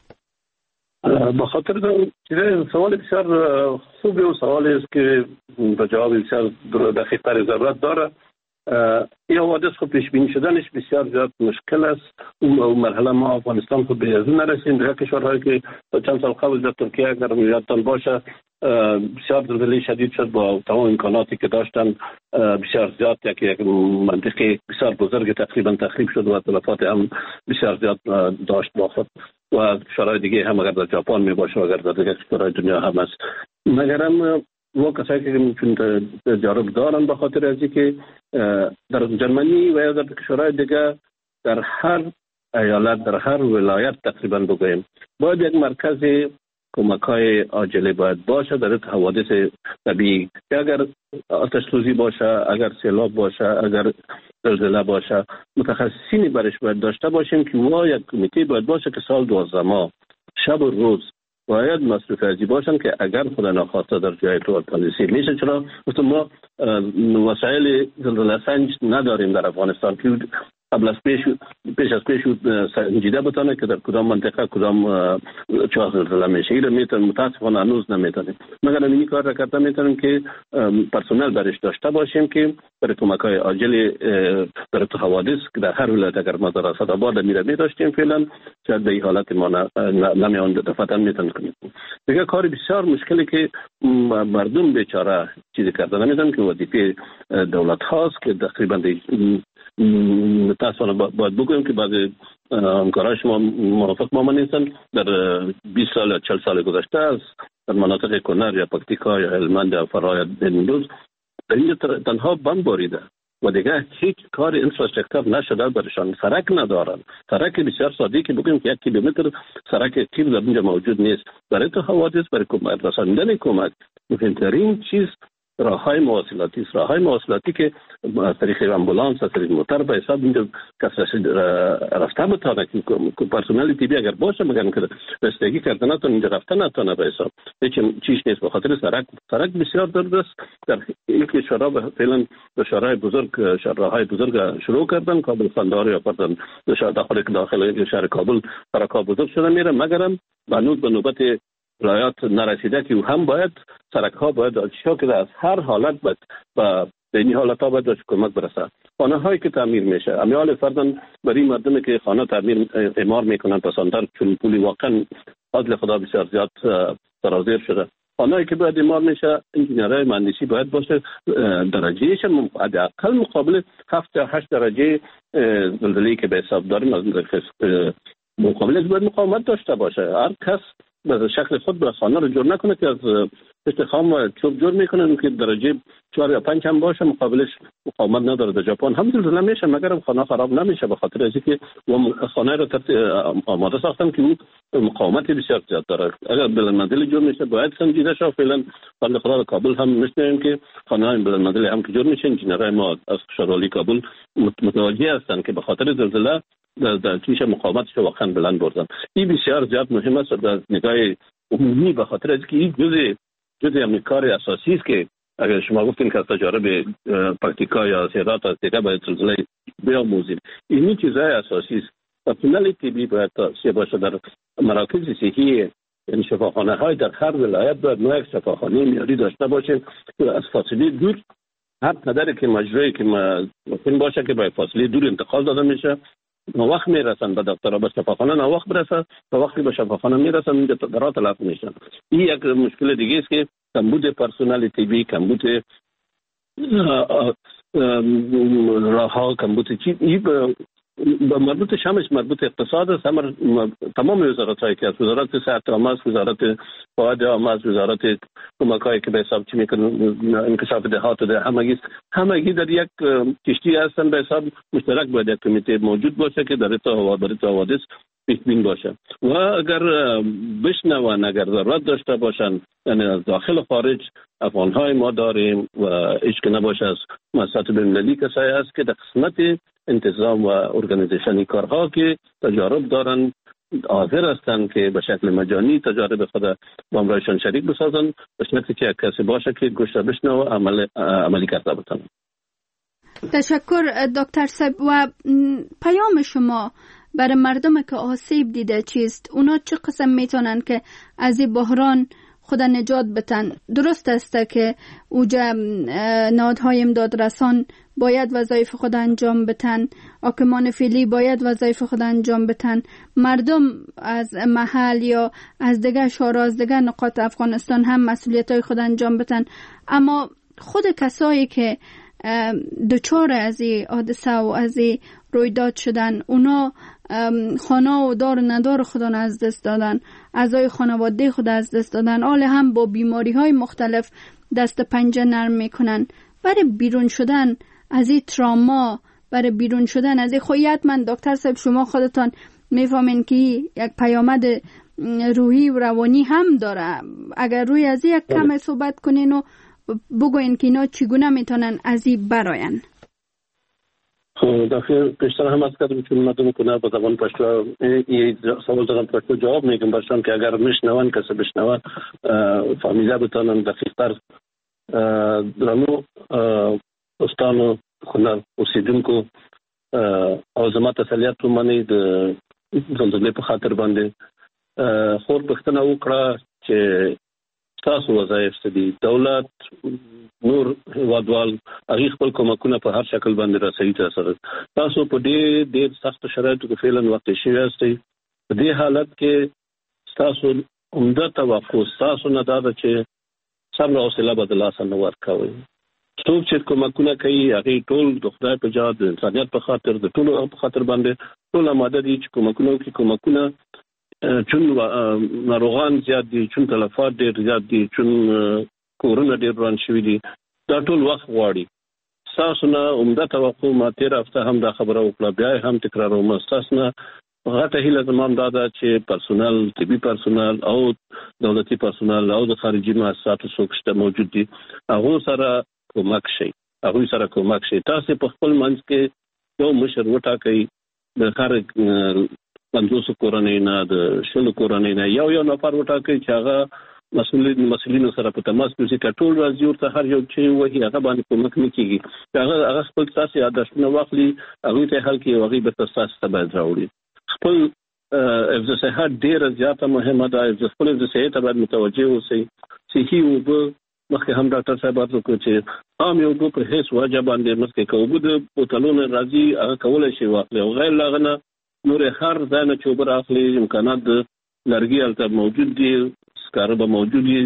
به خاطر سوال بسیار خوبی و سوالی است که به جواب بسیار دقیق تر ضرورت داره. این حوادث خود پیش بینی شدنش بسیار زیاد مشکل است. اون مرحله ما افغانستان خود به ازون نرسیم. در کشورهایی که چند سال قبل در ترکیه اگر یادتان باشه بسیار زلزله شدید شد، با تمام امکاناتی که داشتن بسیار زیاد، یک یک منطقه بسیار بزرگ تقریبا تخریب شد و تلفات هم بسیار زیاد داشت با خود. و کشورهای دیگه هم اگر در ژاپن می باشه و اگر در دیگر کشورهای دنیا هم است، مگر هم و کسایی که میتونن تجارب دارن، به خاطر از اینکه در جرمنی و یا در کشورهای دیگه در هر ایالت، در هر ولایت تقریبا بگویم باید یک مرکز کمک‌های عاجله باید باشه در حوادث طبیعی، اگر آتش سوزی باشه، اگر سیلاب باشه، اگر زلزله باشه متخصصینی برش باید داشته باشیم که ما یک کمیته باید باشه که سال دوازده ماه شب و روز باید مصروف ازی باشن که اگر خدا ناخواسته در جای تو پالیسی میشه. چرا مثلا ما وسایل زلزله سنج نداریم در افغانستان که قبل از پیش پیش از پیش سنجیده بتونه که در کدام منطقه کدام چاه زلزله میشه. این میتونیم متاسفانه هنوز نمیتونیم، مگر این کار را کرده میتونیم که پرسنل برش داشته باشیم که برای کمک‌های عاجل در تو حوادث که در هر ولایت اگر ما در اسدآباد میره می داشتیم فعلا شاید به این حالت ما نمیان دفعتا میتونیم کنیم. دیگه کار بسیار مشکلی که مردم بیچاره چیزی کرده نمیدونم که وظیفه دولت هاست که تقریبا متاسفانه باید بگویم که بعض همکارای شما موافق با من نیستن. در بیست سال چهل سال گذشته از در مناطق کنر یا پکتیکا یا هلمند یا فرا یا نیمروز در اینجا تنها بمب باریده و دیگه هیچ کار اینفراستراکچر نشده برشان. سرک ندارن، سرک بسیار ساده که بگیم که یک کیلومتر سرک تیب در اینجا موجود نیست. برای تو حوادث برای کمک رساندن کمک مهمترین چیز راههای مواصلاتی است. راههای مواصلاتی که از طریق امبولانس از طریق موتر به حساب اینجا کسی رفته بتانه که پرسنل تیبی اگر باشه مگر که رستگی کرده نتونه اینجا رفته نتونه به حساب هیچ چیز نیست. به خاطر سرک سرک بسیار درد است. در این کشورها فعلا به شهرهای بزرگ شهرهای بزرگ شروع کردن. کابل قندهار یا پردن داخل داخل شهر کابل فرکا بزرگ شده میره مگرم هنوز به نوبت رایات نرسیده که هم باید سرک ها باید آجشا که از هر حالت باید و به این حالت ها باید داشت کمک برسه. خانه هایی که تعمیر میشه امیال فردن برای مردمی که خانه تعمیر امار میکنن پسندر چون پولی واقعا عدل خدا بسیار زیاد سرازیر شده. خانه هایی که باید امار میشه انجینیرهای مهندسی باید باشه درجهش حداقل مقابل هفت تا هشت درجه زلزله‌ای که به حساب داریم از مقابل باید مقاومت داشته باشه. هر کس به شکل خود به خانه رو جور نکنه که از پشت خام و چوب جور میکنه که درجه چهار یا پنج هم باشه مقابلش مقاومت نداره. در ژاپن هم زلزله میشه مگر خانه خراب نمیشه به خاطر از اینکه خانه رو آماده ساختن که مقاومت بسیار زیاد داره. اگر بلندمدل جور میشه باید سنجیده شه. فعلا بنده خدا در کابل هم میشنویم که خانه های بلندمدل هم که جور میشه انجینرهای ما از شورالی کابل متوجه هستن که به خاطر زلزله در چیش مقاومتش واقعا بلند بردن. این بسیار زیاد مهم است از نگاه عمومی به خاطر از که این جزء جزء همین کار اساسی است که اگر شما گفتین که از تجارب پرکتیکا یا سیرات از دیگه باید زلزله بیاموزیم. این چیزهای اساسی است. پرسنل طبی باید توصیه باشه در مراکز صحی یعنی شفاخانه های در هر ولایت باید ما یک شفاخانه معیاری داشته باشه که از فاصله دور هر قدر که مجرایی که ممکن باشه که با فاصله دور انتقال داده میشه نه وقت میرسن به دکتر به شفاخانه نه وقت برسه تا وقتی به شفاخانه میرسن اینجا درات تلف میشن. این یک مشکل دیگه است که کمبود پرسنل طبی، کمبود راهها، کمبود چی این مربوط شمش مربوط اقتصاد است. تمام وزارت هایی که از وزارت صحت عامه است، وزارت فواد عامه است، وزارت کمک هایی که به حساب چی میکنن انکشاف دهات و همگی همگی در یک کشتی هستن. به حساب مشترک باید یک کمیته موجود باشه که در تو هوا برای تو حوادث پیشبین باشه و اگر بشنون اگر ضرورت داشته باشن یعنی از داخل و خارج افغان های ما داریم و هیچ که نباشه از مؤسسات بین‌المللی کسایی است که در قسمت انتظام و ارگانیزیشنی کارها که تجارب دارن حاضر هستند که به شکل مجانی تجارب خود با همراهشان شریک بسازن به شکلی که کسی باشه که گوش بشنوه و عمل عملی کرده بتونه. تشکر دکتر صاحب. و پیام شما برای مردم که آسیب دیده چیست؟ اونا چه قسم میتونن که از این بحران خود نجات بتن؟ درست است که اوجا نهادهای امداد رسان باید وظایف خود انجام بتن، حاکمان فعلی باید وظایف خود انجام بتن، مردم از محل یا از دیگر شهرها از دیگر نقاط افغانستان هم مسئولیت‌های خود انجام بتن، اما خود کسایی که دچار از این حادثه و از این رویداد شدن اونا خانه و دار و ندار خودان از دست دادن، اعضای خانواده خود از دست دادن، حال هم با بیماری های مختلف دست پنجه نرم میکنن. برای بیرون شدن از این تراما، برای بیرون شدن از این خویت من دکتر صاحب شما خودتان میفهمین که یک پیامد روحی و روانی هم داره. اگر روی از یک کم صحبت کنین و بگوین که اینا چگونه میتونن از این براین. داخل پیشتر هم از کردم که مردم کنه با زبان پشتو این سوال دارم پشتو جواب میگم برشان که اگر میشنون کسی بشنون فامیله بتانن دقیق تر درانو استانو خونه اوسیدونکو او زما تسلیت ومني د زلزلې په خاطر باندې خور پښتنه وکړه چې تاسو وظایف ستدي دولت نور وادوال هغه خپل کومکونه په هر شکل باندې راسي تاسو تاسو په دې ډېر سخت شرایطو کې فعلا وخت شي یاستئ په دې حالت کې تاسو عمده توقع تاسو نه دا چې صبر او حوصله بدل آسان ورکوي څوک چې کومکونه کوي هغه ټول د خدای په جهاد د انسانیت په خاطر د ټولو په خاطر باندې ټول آماده دي چې کومکونه کوي کومکونه چون ناروغان زیات دي چون تلفات ډېر زیات دي چون کورونه ډېر روان شوي دي دا ټول وخت غواړي تاسو نه عمده توقع ما تیر هفته هم دا خبره وکړه بیا هم تکراروم تاسو نه غټه هیله زموږ دا ده چې پرسونل طبي پرسونل او دولتي پرسونل او د خارجي مؤسساتو څوک شته موجود دي هغه سره کومک شي هغه سره کومک شي تاسو په خپل منځ کې یو مشر وټاکئ د کار پنځوس کورنۍ نه د شلو کورنۍ نه یو یو نفر وټاکئ چې هغه مسؤلین مسؤلینو سره په تماس کې چې ټول راځي ورته هر یو چې وایي هغه باندې کومک نه کیږي هغه هغه خپل تاسو یادښتونه واخلي هغه ته حل کې هغه به تاسو ته باید راوړي خپل افزا صحت ډیره زیاته مهمه ده چې خپل افزا صحت باید متوجه اوسئ صحي او مخکې هم ډاکټر صاحب راته کوي چې عام یو په هیڅ وجه باندې مخکې کوو د بوتلونو راځي هغه کولای شي واخلي او غیر لاغنه نور هر ځای نه چې اوبه راخلي امکانات د لرګي هلته موجود دي سکاره به موجود دي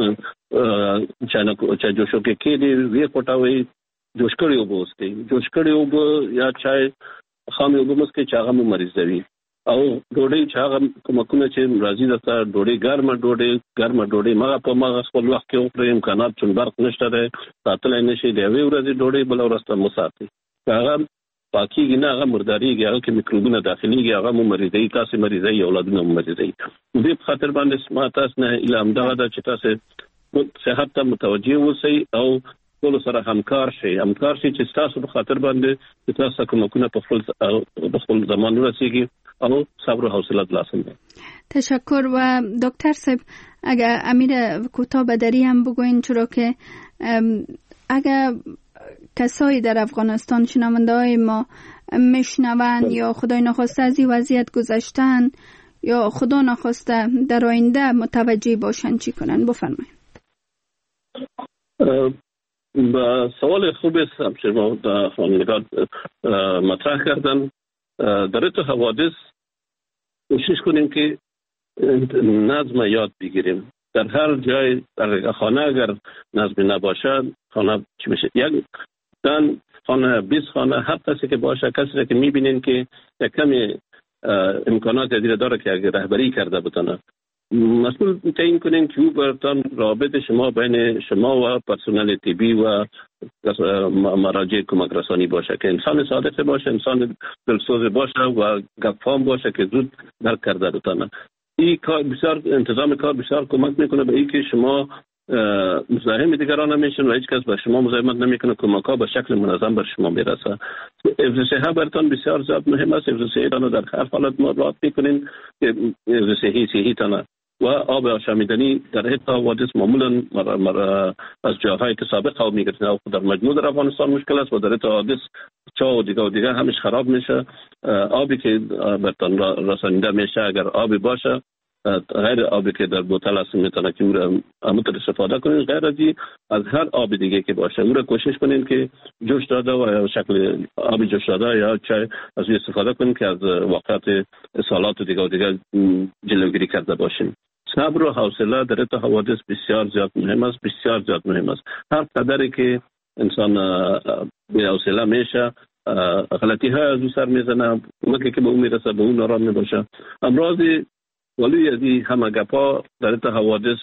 چا جوشو کې کېدي ویې پټوئ جوش کړي اوبه وڅښئ جوش کړي اوبه یا چای خامې اوبه مه څښئ چې هغه مو مریضوي او ډوډۍ چې هغه کومکونه چې راځي درته ډوډۍ ګرمه ډوډۍ ګرمه ډوډۍ مغه په مغه خپل وخت کې وخورئ امکانات چون برق نشته دی ساتلی نه شي د یوې ورځې ډوډۍ بله ورځ ته مه ساتئ که هغه پاکیږي نه هغه مرداریږي هغه کې میکروبونه داخليږي هغه مو مریضوي تاسو مریضوي اولادونه مو مریضوي دې په خاطر باندې ما تاسو نه اله همدغه ده چې تاسو صحت ته متوجه اوسئ او ټول سره همکار شي همکار شي چې تاسو په خاطر باندې تاسو کومکونه په خپل په خپل زمان ورسیږي او صبر و حوصله لازم ده. تشکر. و دکتر صاحب اگر امیر کوتاه بدری هم بگوین چرا که اگر کسایی در افغانستان شنونده های ما میشنون یا خدای نخواسته از این وضعیت گذشتن یا خدا نخواسته در آینده متوجه باشن چی کنن بفرمایید. با سوال خوب است شما در خانگاد مطرح کردن در تو حوادث کوشش کنیم که نظم یاد بگیریم در هر جای در خانه اگر نظم نباشد خانه چی میشه یک دن خانه بیست خانه هر کسی که باشه کسی که میبینین که یک کمی امکانات دیگه داره که اگر رهبری کرده بتونه مسئول تعیین کنین که او برتان رابط شما بین شما و پرسنل طبی و مراجع کمک رسانی باشه که انسان صادق باشه انسان دلسوز باشه و گپفام باشه که زود درک کرده بتونه این کار بسیار انتظام کار بسیار کمک میکنه به اینکه شما مزاحم دیگران نمیشن و هیچ کس به شما مزاحمت نمیکنه کمک ها به شکل منظم بر شما میرسه. حفظ صحت برتان بسیار زیاد مهم است. حفظ صحت در هر حالت مراعات میکنین که حفظ صحی صحی تنه و آب آشامیدنی در حتی حوادث معمولا مر مر از جاهای که سابق ها میگیرن و در مجموع در افغانستان مشکل است و در حتی حوادث چا و دیگه و دیگه همش خراب میشه. آبی که برتان رسانیده میشه اگر آبی باشه غیر آبی که در بوتل است میتونه که اون رو استفاده کنین غیر از از هر آب دیگه که باشه اون رو کوشش کنین که جوش داده و شکل آب جوش داده یا چای از اون استفاده کنین که از واقعات سالات دیگه و دیگه جلوگیری کرده باشین. صبر و حوصله در حتی حوادث بسیار زیاد مهم است بسیار زیاد مهم است. هر قدری که انسان به حوصله میشه غلطی ها از او سر میزنه مکه که به اون میرسه به اون نارام میباشه. امراضی ولی یعنی همه گپا در حتی حوادث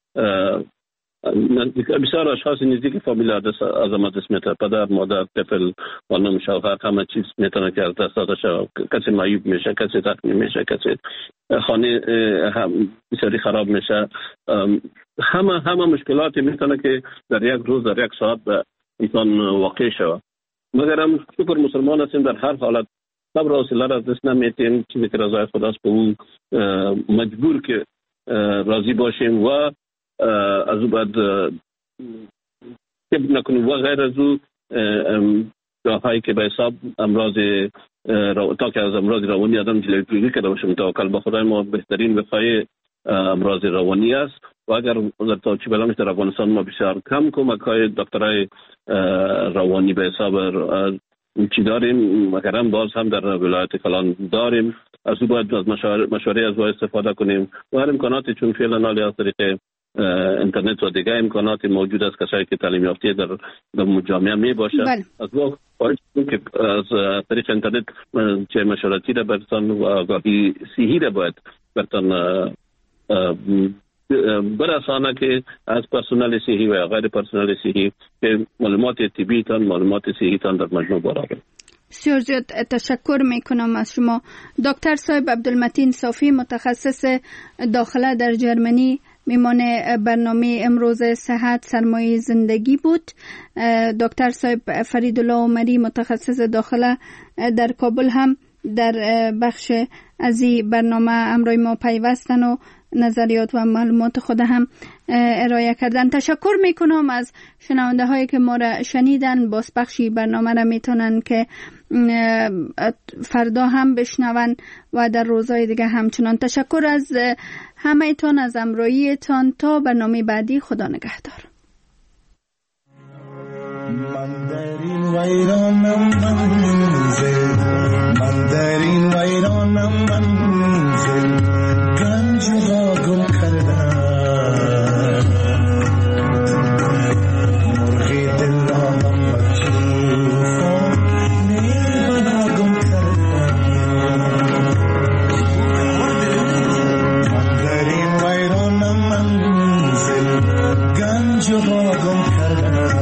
بسیار اشخاص نزدیک فامیل حادث عظمت اسمیت پدر مادر طفل والنم شوهر همه چیز میتونه که از دست داده شد کسی معیوب میشه کسی زخمی میشه کسی خانه هم بسیاری خراب میشه همه همه مشکلاتی میتونه که در یک روز در یک ساعت به انسان واقع شود مگر هم شکر مسلمان هستیم، در هر حالت صبر و حوصله را از دست نمیتیم. چیزی که رضای خداست به اون مجبور که راضی باشیم و از او بعد کب نکنیم و غیر از او جاهایی که به حساب امراض تا که از امراض روانی آدم جلوگیری کرده باشیم. توکل به خدای ما بهترین وقایه امراض روانی است و اگر در توچی بلامش در افغانستان ما بسیار کم کمک های دکترای روانی به حساب چی داریم، مگر هم باز هم در ولایت کلان داریم. از او باید از مشوره از او استفاده کنیم و هر امکاناتی چون فعلا حالی از طریق اینترنت و دیگه امکاناتی موجود است کسایی که تعلیم یافته در در جامعه می باشه از واقع باید که از طریق اینترنت چه مشورتی را برتان و آگاهی صحی را باید برتان برسانه که از پرسنل صحی و غیر پرسنل صحی که معلومات طبی تان معلومات صحی تان در مجموع برابر. بسیار زیاد تشکر میکنم از شما دکتر صاحب. عبدالمتین صافی متخصص داخله در جرمنی میمان برنامه امروز صحت سرمایه زندگی بود. دکتر صاحب فریدالله عمری متخصص داخله در کابل هم در بخش از این برنامه امروی ما پیوستن و نظریات و معلومات خود هم ارائه کردن. تشکر میکنم از شنونده هایی که ما را شنیدن. باز بخشی برنامه را میتونن که فردا هم بشنون و در روزهای دیگه همچنان. تشکر از همه تان از همراهیتان. تا برنامه بعدی خدا نگهدار. من در این ویرانم منزل، من در این ویرانم منزل، گنج را گم کردم، مرغی دل را هم بچوفان نیل را گم کردم. من در این ویرانم منزل، گنج را گم کردم،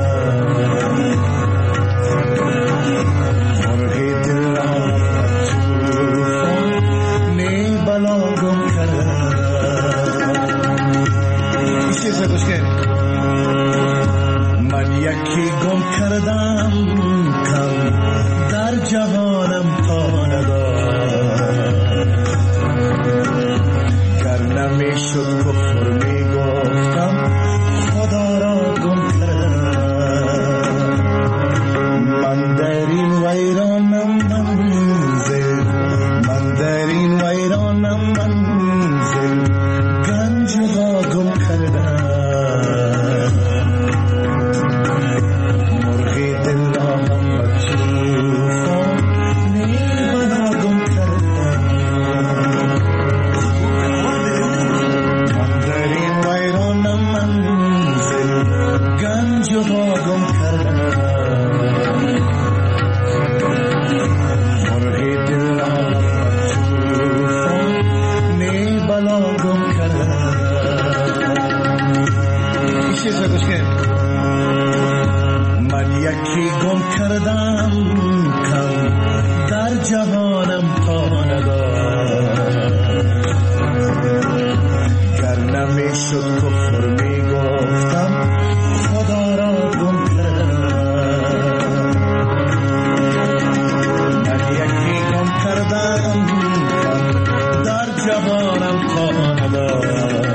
من یکی گم کردم کم در جهانم تا ندار، گر نمیشد کفر میگفتم خدا را گم کردم. من در این ویرانم منزل، من در این ویرانم منزل، گنج را گم کردم، مرغی دل را هم بچوفان نیل را گم کردم. من در این ویرانم منزل، گنج را گم کردم، مرغی دل را هم بچوفان نیل را گم کردم. من یکی گم کردم کم در جهانم تا ندار، گر نمیشد کفر میگفتم خدا را گم کردم. من یکی گم کردم کم در جهانم تا ندار،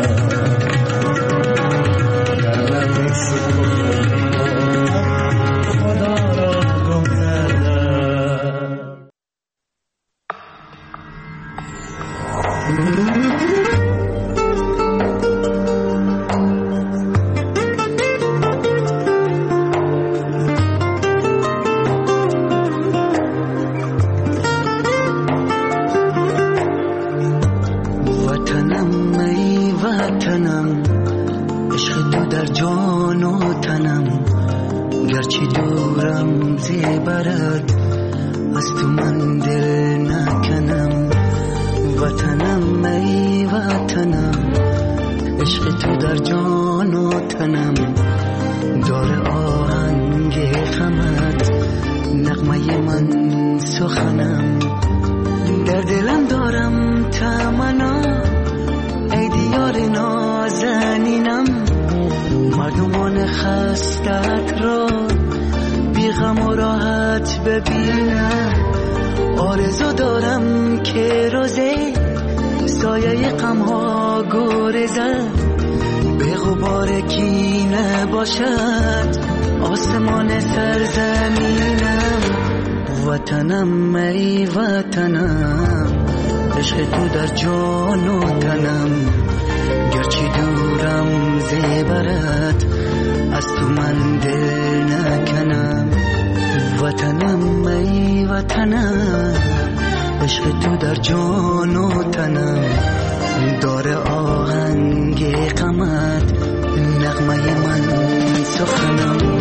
بی غم و راحت ببینم. آرزو دارم که روزه سایه غم ها گریزد، به غبار کینه باشد آسمان سرزمینم. وطنم ای وطنم، عشق تو در جان و تنم، گرچه دورم زیبرت از تو من دل نکنم. وطنم ای وطنم، عشق تو در جان و تنم، داره آهنگ غمت نغمه من سخنم.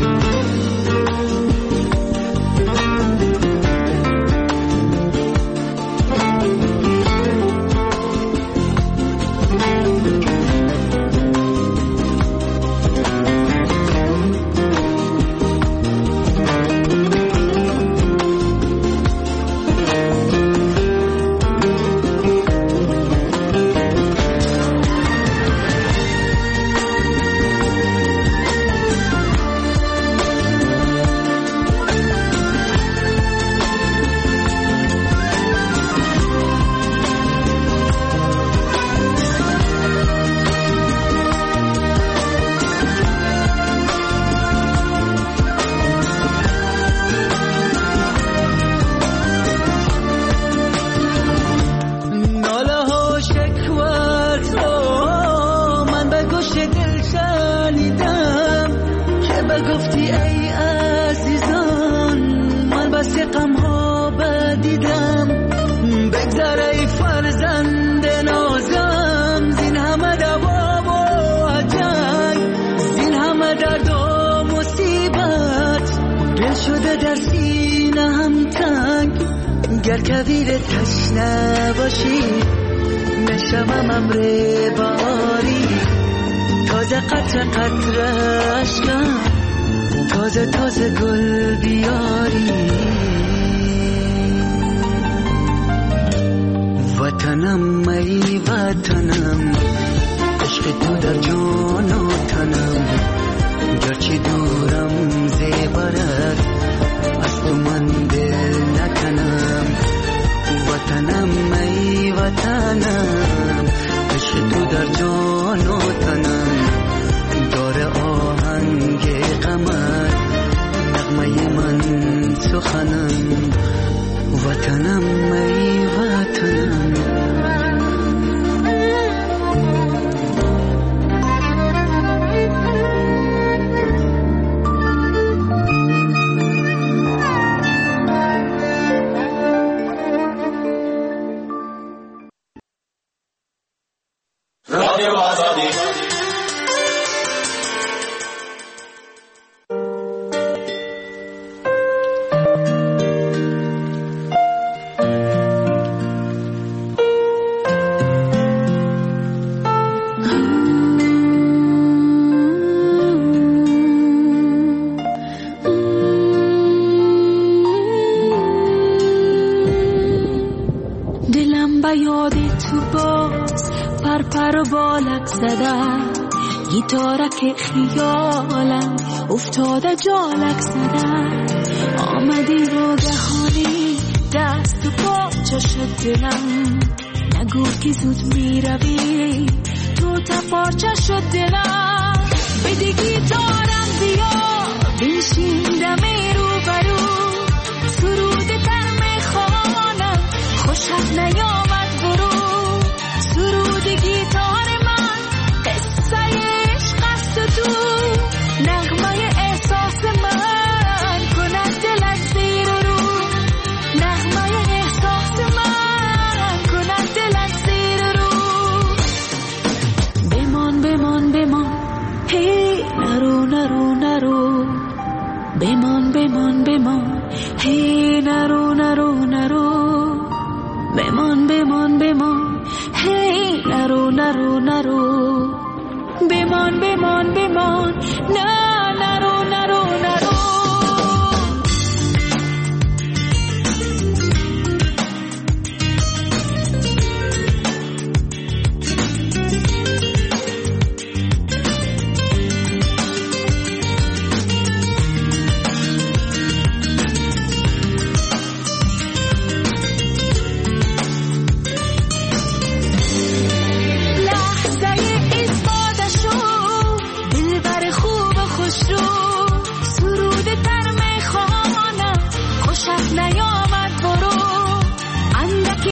گر کویر تشنه باشی نشوم امر باری، تازه قطر قطر عشقم تازه تازه گل بیاری. وطنم ای وطنم، عشق تو در جان و تنم، گرچه دورم زیبرت از تو من دل نکنم. وطنم ای وطنم، عشق تو در جان و تنم، داره آهنگ غمت نغمه من سخنم. وطنم ای وطنم. گیتارک خیالم افتاده جالک زدن، آمدی ناگهانی دست و پاچه شد دلم، نگو که زود می روی تو تپارچه شد دلم. بده گیتارم بیا بنشین دمی رو برو، سرود تر می خوانم خوشت نیام